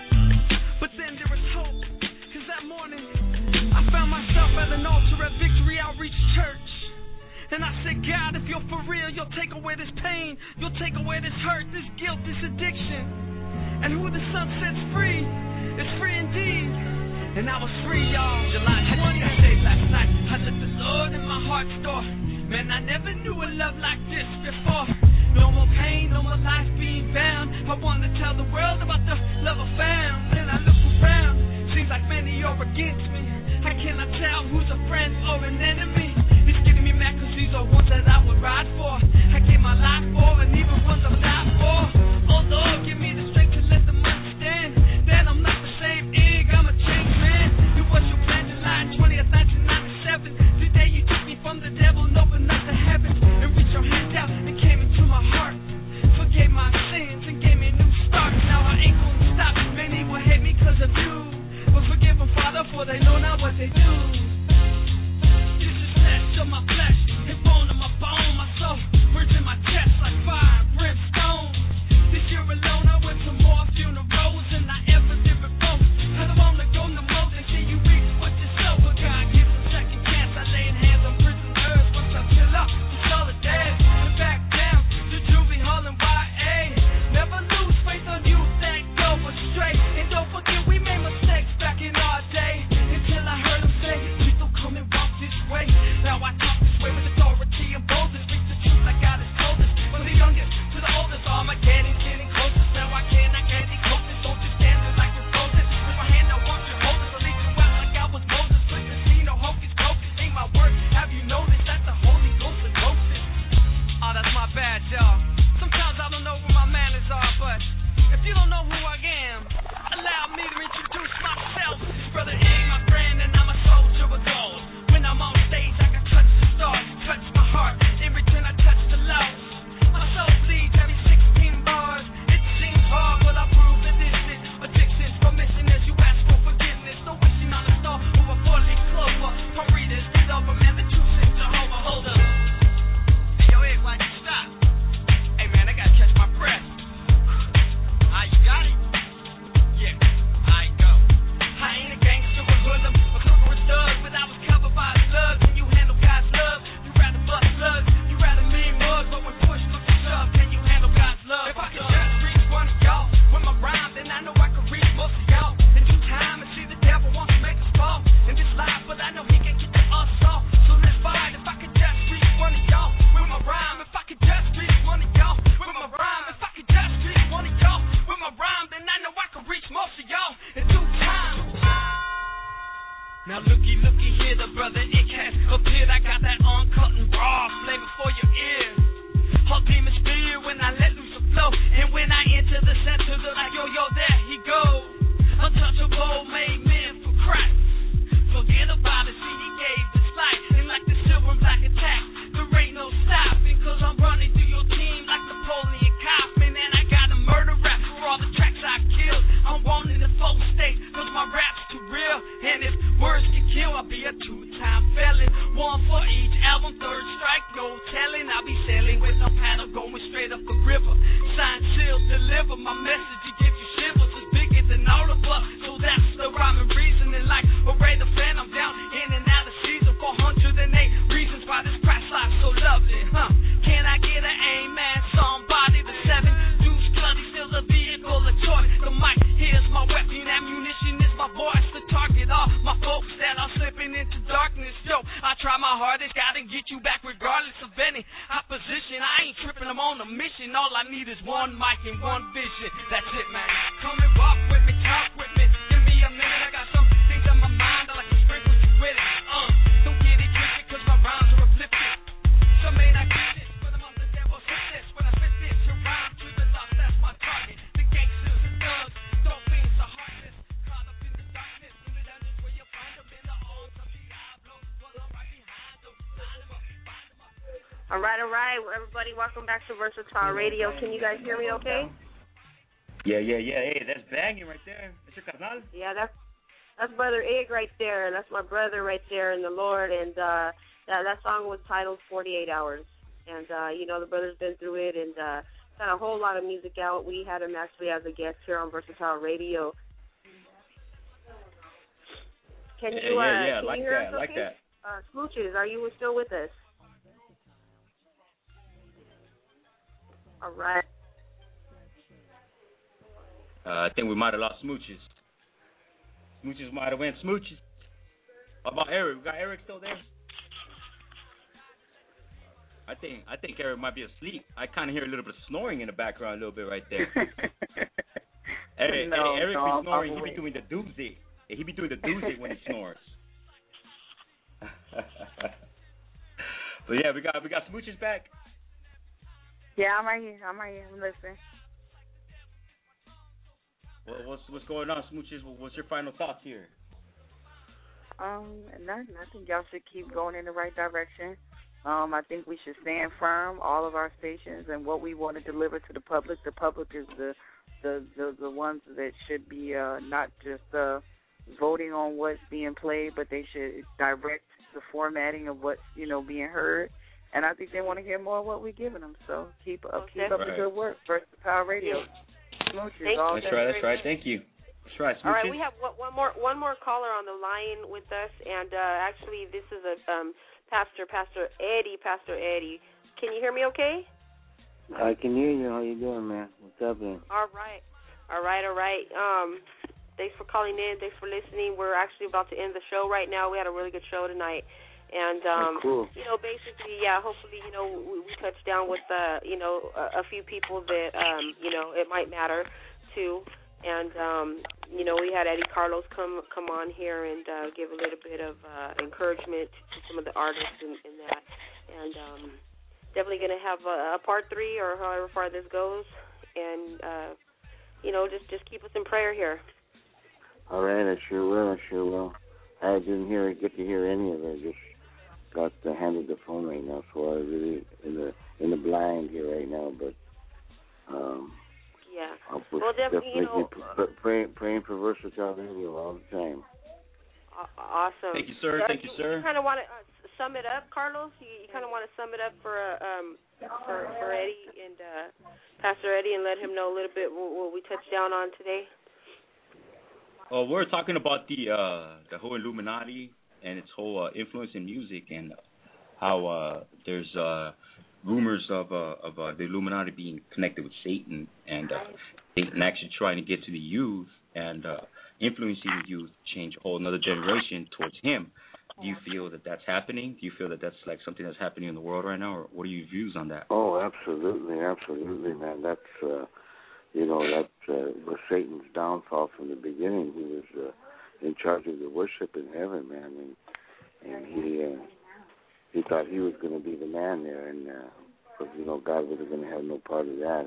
But then there was hope, because that morning I found myself at an altar at Victory Outreach Church. And I said, God, if you're for real, you'll take away this pain, you'll take away this hurt, this guilt, this addiction. And who the Son sets free is free indeed. And I was free, y'all. July twentieth day last night, I let the Lord in my heart's door. Man, I never knew a love like this before. No more pain, no more life being bound. I want to tell the world about the love I found. Then I look around, seems like many are against me. I cannot tell who's a friend or an enemy. It's getting me mad cause these are ones that I would ride for. I gave my life for, and even ones I died for. Oh Lord, give me the strength to let them understand that I'm not the same egg, I'm a changed man. It was your plan July twentieth, nineteen ninety-seven. The day you took me from the devil and opened up the heavens and reached your hand out and came into my heart. Forgave my sins and gave me a new start. Now I ain't gonna stop. Many will hate me cause of you, but forgive them, Father, for they know not what they do. Just deliver my message. It gives you shivers, it's bigger than all of us. So that's the rhyme and reason. And like a Ray the fan, I'm down in and out of season. four hundred eight reasons why this Christ life so lovely, huh? Can I get an amen? Somebody the seven deuce bloody still a vehicle, a toy. The mic here's my weapon, ammunition is my voice. The target all my folks that are slipping into darkness. Yo, I try my hardest, gotta get you back regardless of any opposition. I ain't tripping, I'm on a mission. All I need is one mic and one vision. That's it, man. Come and walk with me, talk with me. Give me a minute, I got some things on my mind. I like to sprinkle you with it. Uh, don't get it twisted, cause my rhymes are uplifted. Some may not get this, but I'm on the devil's success. When I spit this, to rhyme to the lost, that's my target. The gangsters and thugs, don't things are heartless. Caught up in the darkness, in the dungeons where you find them in the arms of Diablo. Well, I'm right behind them, line them up, find them up. All right, all right. Well, everybody, welcome back to Versatile Radio. Can you guys hear me okay? Yeah, yeah, yeah. Hey, that's banging right there. That's your carnal. Yeah, that's that's Brother Ig right there, and that's my brother right there in the Lord. And uh, that that song was titled forty-eight hours. And, uh, you know, the brother's been through it and uh, got a whole lot of music out. We had him actually as a guest here on Versatile Radio. Can you, Yeah, yeah, uh, yeah. can Like you hear that, us like okay? that. Uh, Smooches, are you still with us? All right. Uh, I think we might have lost Smooches. Smooches might have went Smooches. How about Eric? We got Eric still there? I think I think Eric might be asleep. I kind of hear a little bit of snoring in the background, a little bit right there. hey, No, hey, Eric no, be I'm- snoring. I'm He be doing the doozy. He be doing the doozy when he snores. But yeah, we got we got Smooches back. Yeah, I'm right here. I'm right here. I'm listening. Well, what's what's going on, Smooches? What's your final thoughts here? Um, nothing. I think y'all should keep going in the right direction. Um, I think we should stand firm, all of our stations, and what we want to deliver to the public. The public is the the the, the ones that should be uh, not just uh, voting on what's being played, but they should direct the formatting of what's you know being heard. And I think they want to hear more of what we're giving them. So keep up, keep up the Right. good work. Versatile Radio. Smooches all That's day. right. That's right. Thank you. That's right. Smooches. All right, we have one one more one more caller on the line with us, and uh, actually this is a um, pastor, Pastor Eddie, Pastor Eddie. Can you hear me okay? I can hear you. How you doing, man? What's up, man? All right, all right, all right. Um, thanks for calling in. Thanks for listening. We're actually about to end the show right now. We had a really good show tonight. And, um, oh, cool. you know, basically, yeah, hopefully, you know, we, we touched down with, uh, you know, a, a few people that, um, you know, it might matter to. And, um, you know, we had Eddie Carlos come come on here and uh, give a little bit of uh, encouragement to some of the artists in, in that. And um, definitely going to have a, a part three or however far this goes. And, uh, you know, just, just keep us in prayer here. All right, I sure will. I sure will. I didn't hear get to hear any of it. Just got uh, handed the phone right now, so I really in the in the blind here right now. But um, yeah, I'll well, definitely, you know, be pr- praying praying for Versatile Radio all the time. Awesome. Thank you, sir. Uh, Thank you, sir. You kind of want to uh, sum it up, Carlos. You, you kind of want to sum it up for uh, um for, for Eddie and uh, Pastor Eddie, and let him know a little bit what, what we touched down on today. Well, we're talking about the uh, the whole Illuminati and its whole uh, influence in music, and how uh, there's uh, rumors of uh, of uh, the Illuminati being connected with Satan, and uh, Satan actually trying to get to the youth and uh, influencing the youth to change a whole another generation towards him. Do you feel that that's happening? Do you feel that that's like something that's happening in the world right now, or what are your views on that? Oh, absolutely, absolutely, man. That's uh, you know that uh, was Satan's downfall from the beginning. He was uh, in charge of the worship in heaven, man, and and he uh, he thought he was going to be the man there, and uh, but, you know God wasn't going to have no part of that,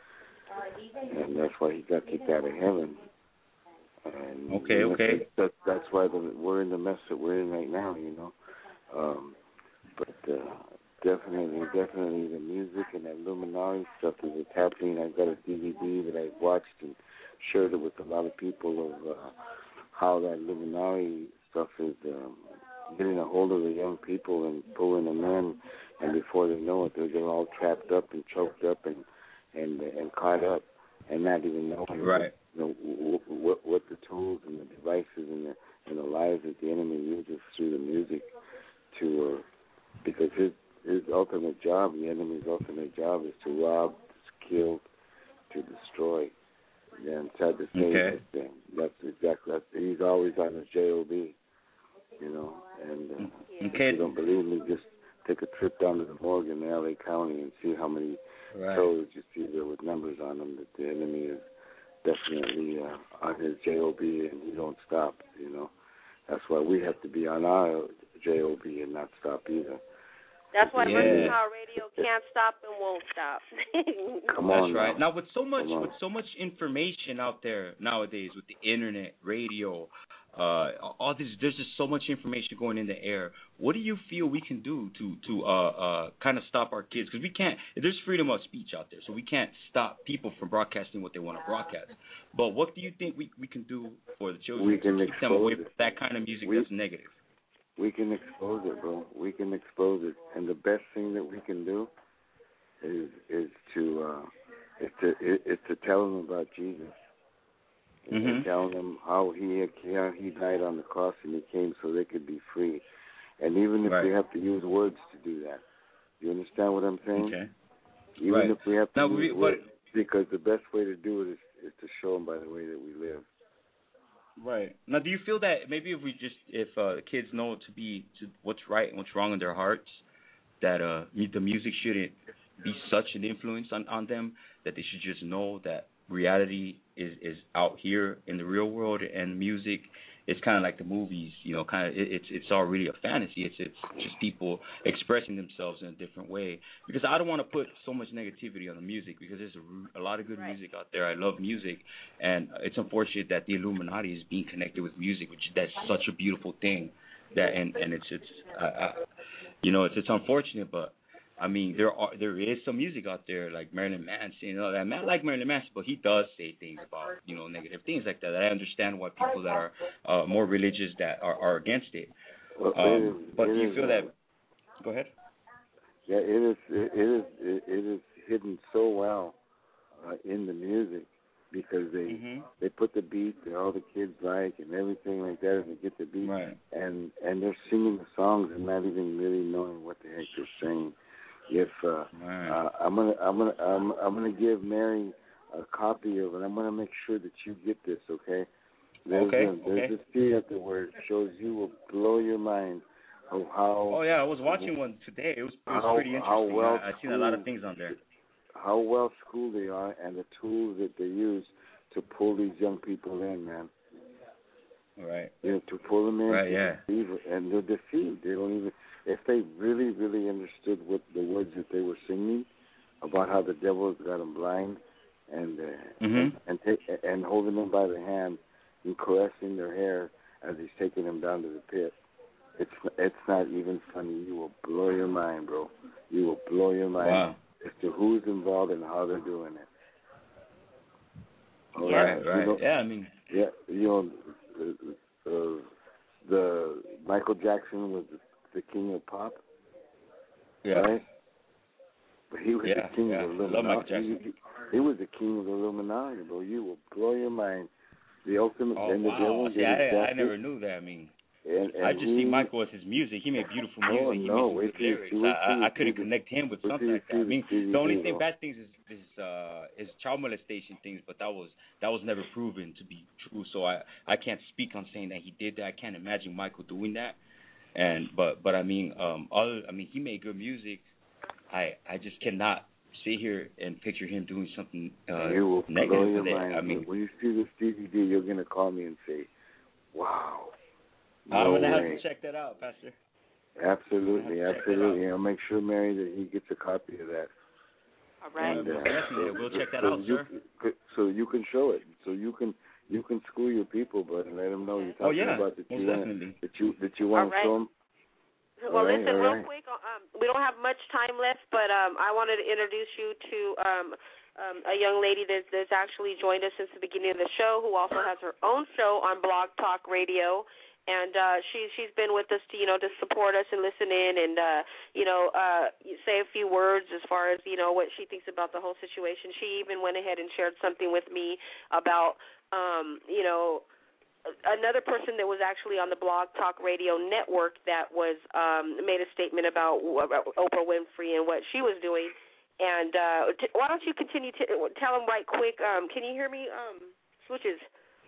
and and that's why he got kicked out of heaven. And, okay, you know, okay. That, that's why the, we're in the mess that we're in right now, you know. Um, but uh, definitely, definitely the music and that Illuminati stuff is it's happening. I've got a D V D that I've watched and shared it with a lot of people of uh, how that Illuminati stuff is um, getting a hold of the young people and pulling them in, and before they know it, they're, they're all trapped up and choked up and and and caught up. and not even knowing right. you know, what, what, what the tools and the devices and the, and the lies that the enemy uses through the music to, uh, because his his ultimate job, the enemy's ultimate job, is to rob, to kill, to destroy. Yeah, and sad to say okay. that, that's exactly that's, he's always on his J O B, you know. And uh, okay. if you don't believe me, just take a trip down to the morgue in L A County and see how many right. shows you see there with numbers on them. That the enemy is definitely uh, on his J O B, and he don't stop. You know, that's why we have to be on our J O B and not stop either. That's why yeah. Versatile Radio can't stop and won't stop. Come on, that's right. now. Now with so much with so much information out there nowadays, with the internet, radio, uh, all this, there's just so much information going in the air. What do you feel we can do to to uh, uh, kind of stop our kids? Because we can't. There's freedom of speech out there, so we can't stop people from broadcasting what they want to broadcast. But what do you think we we can do for the children we can to keep them away it. from that kind of music we, that's negative? We can expose it, bro. We can expose it, and the best thing that we can do is is to uh, is to is to tell them about Jesus, mm-hmm. and tell them how he how he died on the cross and he came so they could be free, and even if right. we have to use words to do that, you understand what I'm saying? Okay. Even right. if we have to now, use we, words, but, because the best way to do it is is to show them by the way that we live. Right. Now, do you feel that maybe if we just, if uh, kids know to be, to what's right and what's wrong in their hearts, that uh, the music shouldn't be such an influence on, on them, that they should just know that reality is, is out here in the real world, and music is kind of like the movies, you know, kind of, it, it's it's all really a fantasy. It's it's just people expressing themselves in a different way. Because I don't want to put so much negativity on the music, because there's a, a lot of good right. music out there. I love music, and it's unfortunate that the Illuminati is being connected with music, which that's such a beautiful thing. That and and it's it's uh, uh, you know, it's it's unfortunate, but I mean, there are there is some music out there like Marilyn Manson. You know, that man like Marilyn Manson, but he does say things about, you know, negative things like that. I understand why people that are uh, more religious that are, are against it. Well, um, it is, but it do you is, feel that? Go ahead. Yeah, it is. It, it is. It, it is hidden so well uh, in the music, because they mm-hmm. they put the beat that all the kids like and everything like that, and they get the beat, right. and and they're singing the songs and not even really knowing what the heck they're saying. If uh, right. uh, I'm gonna I'm gonna I'm, I'm gonna give Mary a copy of it. I'm gonna make sure that you get this, okay? There's okay. A, there's okay. this theater where it shows you will blow your mind of how. Oh yeah, I was watching one today. It was, it was how, pretty interesting. How well I, I've seen a lot of things on there. How well schooled they are, and the tools that they use to pull these young people in, man. Right. You know, to pull them in, right, yeah. and they're deceived. They don't even. If they really, really understood what the words that they were singing about how the devil has got them blind, and uh, mm-hmm. and and, take, and holding them by the hand and caressing their hair as he's taking them down to the pit, it's it's not even funny. You will blow your mind, bro. You will blow your mind wow. as to who's involved and how they're doing it. All yeah, right, right. You know, yeah, I mean, yeah, you know, uh, uh, the Michael Jackson was the, the king of pop. Yeah. Right? But he was yeah, the king yeah. of the I love Michael Illuminati. He, he was the king of the Illuminati, bro. You will blow your mind. The ultimate oh, and the wow. devil. See, I, I never knew that. I mean, and, and I just he, see Michael as his music. He made beautiful music. Oh, he no, made some good lyrics. I, I, I couldn't connect him with something like that. I mean, the only thing bad things is is uh, is child molestation things, but that was that was never proven to be true. So I I can't speak on saying that he did that. I can't imagine Michael doing that. And but but I mean, um, other I mean, he made good music. I I just cannot sit here and picture him doing something uh, you will negative blow your with it. mind. I mean, when you see this D V D, you're gonna call me and say, "Wow." No I'm gonna way. have to check that out, Pastor. Absolutely, absolutely. I'll make sure, Mary, that he gets a copy of that. All right. And, uh, definitely, we'll check that so out, you, sir. So you can show it. So you can you can school your people, but and let them know you're talking oh, yeah. about that Most you definitely. want that you that you want right. to show them. Well, right, listen, real right. quick. Um, we don't have much time left, but um, I wanted to introduce you to um, um, a young lady that's, that's actually joined us since the beginning of the show, who also has her own show on Blog Talk Radio. and uh, she she's been with us to you know to support us and listen in and uh, you know uh, say a few words as far as you know what she thinks about the whole situation. She even went ahead and shared something with me about um, you know another person that was actually on the Blog Talk Radio Network that was um, made a statement about, about Oprah Winfrey and what she was doing. And uh, t- why don't you continue to tell them right quick? Um, can you hear me, um, Switches?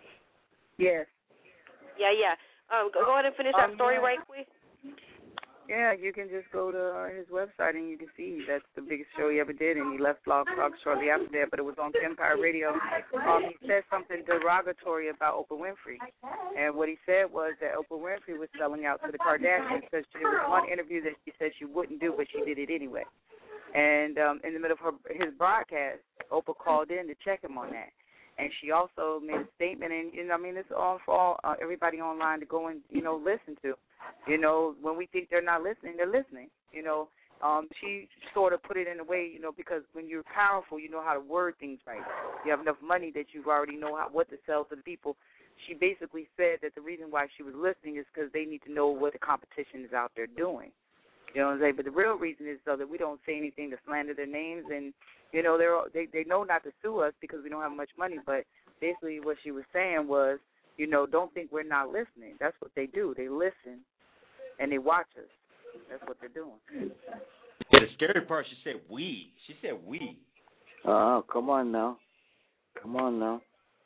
Yes. Yeah, yeah. Um, go, go ahead and finish that Um, story yeah. right quick. Yeah, you can just go to uh, his website and you can see that's the biggest show he ever did, and he left Blog Talk shortly after that, but it was on Empire Radio. Um, he said something derogatory about Oprah Winfrey, and what he said was that Oprah Winfrey was selling out to the Kardashians because there was one interview that she said she wouldn't do, but she did it anyway. And um, in the middle of her his broadcast, Oprah called in to check him on that. And she also made a statement, and you know, I mean, it's all for all, uh, everybody online to go and you know listen to. You know, when we think they're not listening, they're listening. You know, um, she sort of put it in a way, you know, because when you're powerful, you know how to word things right. You have enough money that you already know how, what to sell to the people. She basically said that the reason why she was listening is because they need to know what the competition is out there doing. You know what I'm saying? But the real reason is so that we don't say anything to slander their names, and you know they're they they know not to sue us because we don't have much money. But basically, what she was saying was, you know, don't think we're not listening. That's what they do. They listen, and they watch us. That's what they're doing. Yeah, the scary part, she said we. She said we. Oh, come on now. Come on now.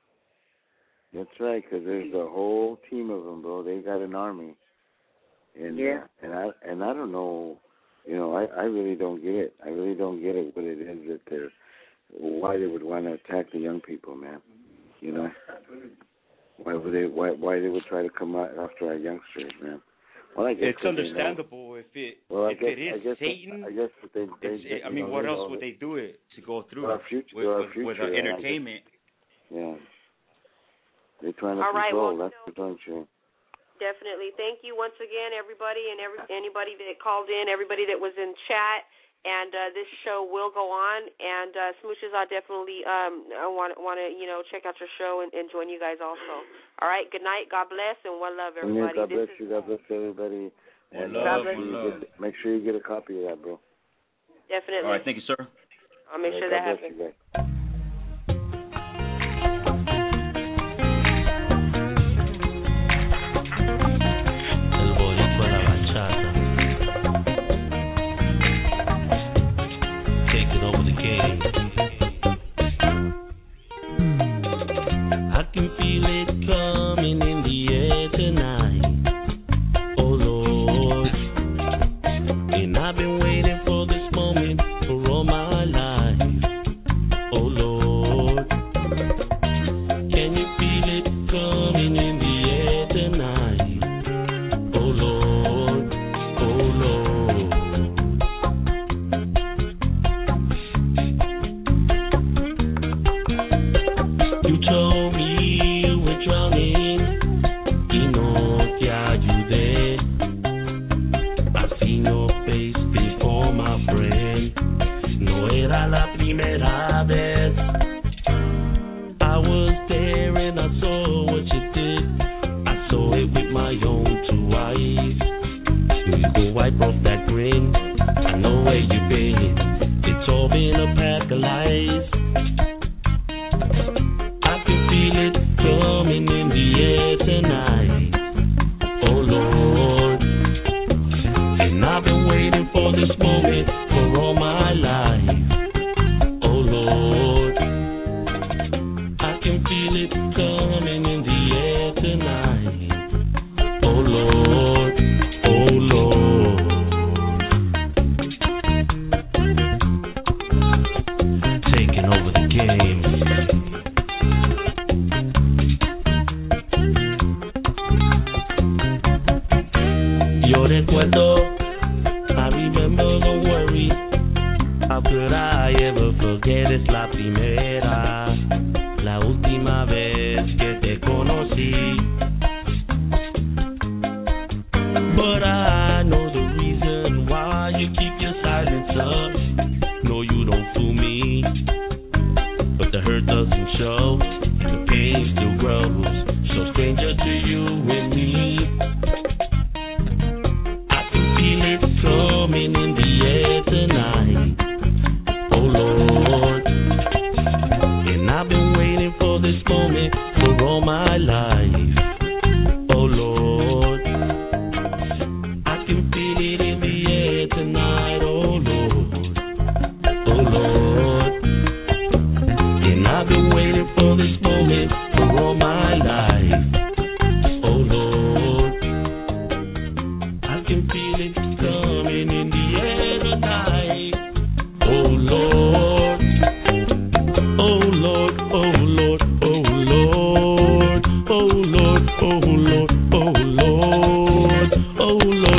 That's right, because there's a whole team of them, bro. They got an army. And, yeah. Uh, and I and I don't know, you know, I, I really don't get it. I really don't get it what it is that they're, why they would want to attack the young people, man. You know, why would they why why they would try to come out after our youngsters, man. Well, I guess it's understandable if it well, if guess, it is I guess, Satan. I guess that they, they, it's, they I mean, know, what they else know would that, they do it to go through our future, with, our with, future, with uh, entertainment? Guess, yeah, they're trying to All right, control. well, that's for darn sure. Definitely. Thank you once again, everybody, and every, anybody that called in, everybody that was in chat. And uh, this show will go on. And uh, Smooches, I definitely um, I want want to you know check out your show and, and join you guys also. All right. Good night. God bless and one love, everybody. God bless this you. God bless everybody. One And love. make, One sure love. get, make sure you get a copy of that, bro. Definitely. All right. Thank you, sir. I'll make Yeah, sure God that bless happens. you guys. I can feel it coming in the air tonight, oh Lord. And I've been waiting for this moment for all my life, oh Lord. Can you feel it coming in the air tonight, oh Lord, oh Lord. You told me you were drowning y no te ayudé. I've seen your face before, my friend. No era la primera vez. I was there and I saw what you did. I saw it with my own two eyes. You go wipe off that grin. I know where you've been. It's all been a pack of lies. Feel it coming in the air tonight, oh Lord. And I've been waiting for this moment for all my life, oh Lord. I can feel it coming in the air tonight, oh Lord, oh Lord. Taking over the game. Yo recuerdo, I remember, don't worry. How could I ever forget? Es la primera, la última vez que te conocí. But I know the reason why you keep your silence up. No, you don't fool me. But the hurt doesn't show, and the pain still grows. So stranger to you and me. all my life. Oh Lord, I can feel it in the air tonight. Oh Lord, oh Lord, and I've been waiting for this moment for all my life. Oh Lord, I can feel it coming in the air tonight. Oh Lord, oh Lord, oh Lord, oh Lord, oh Lord, oh Lord, oh Lord, oh Lord.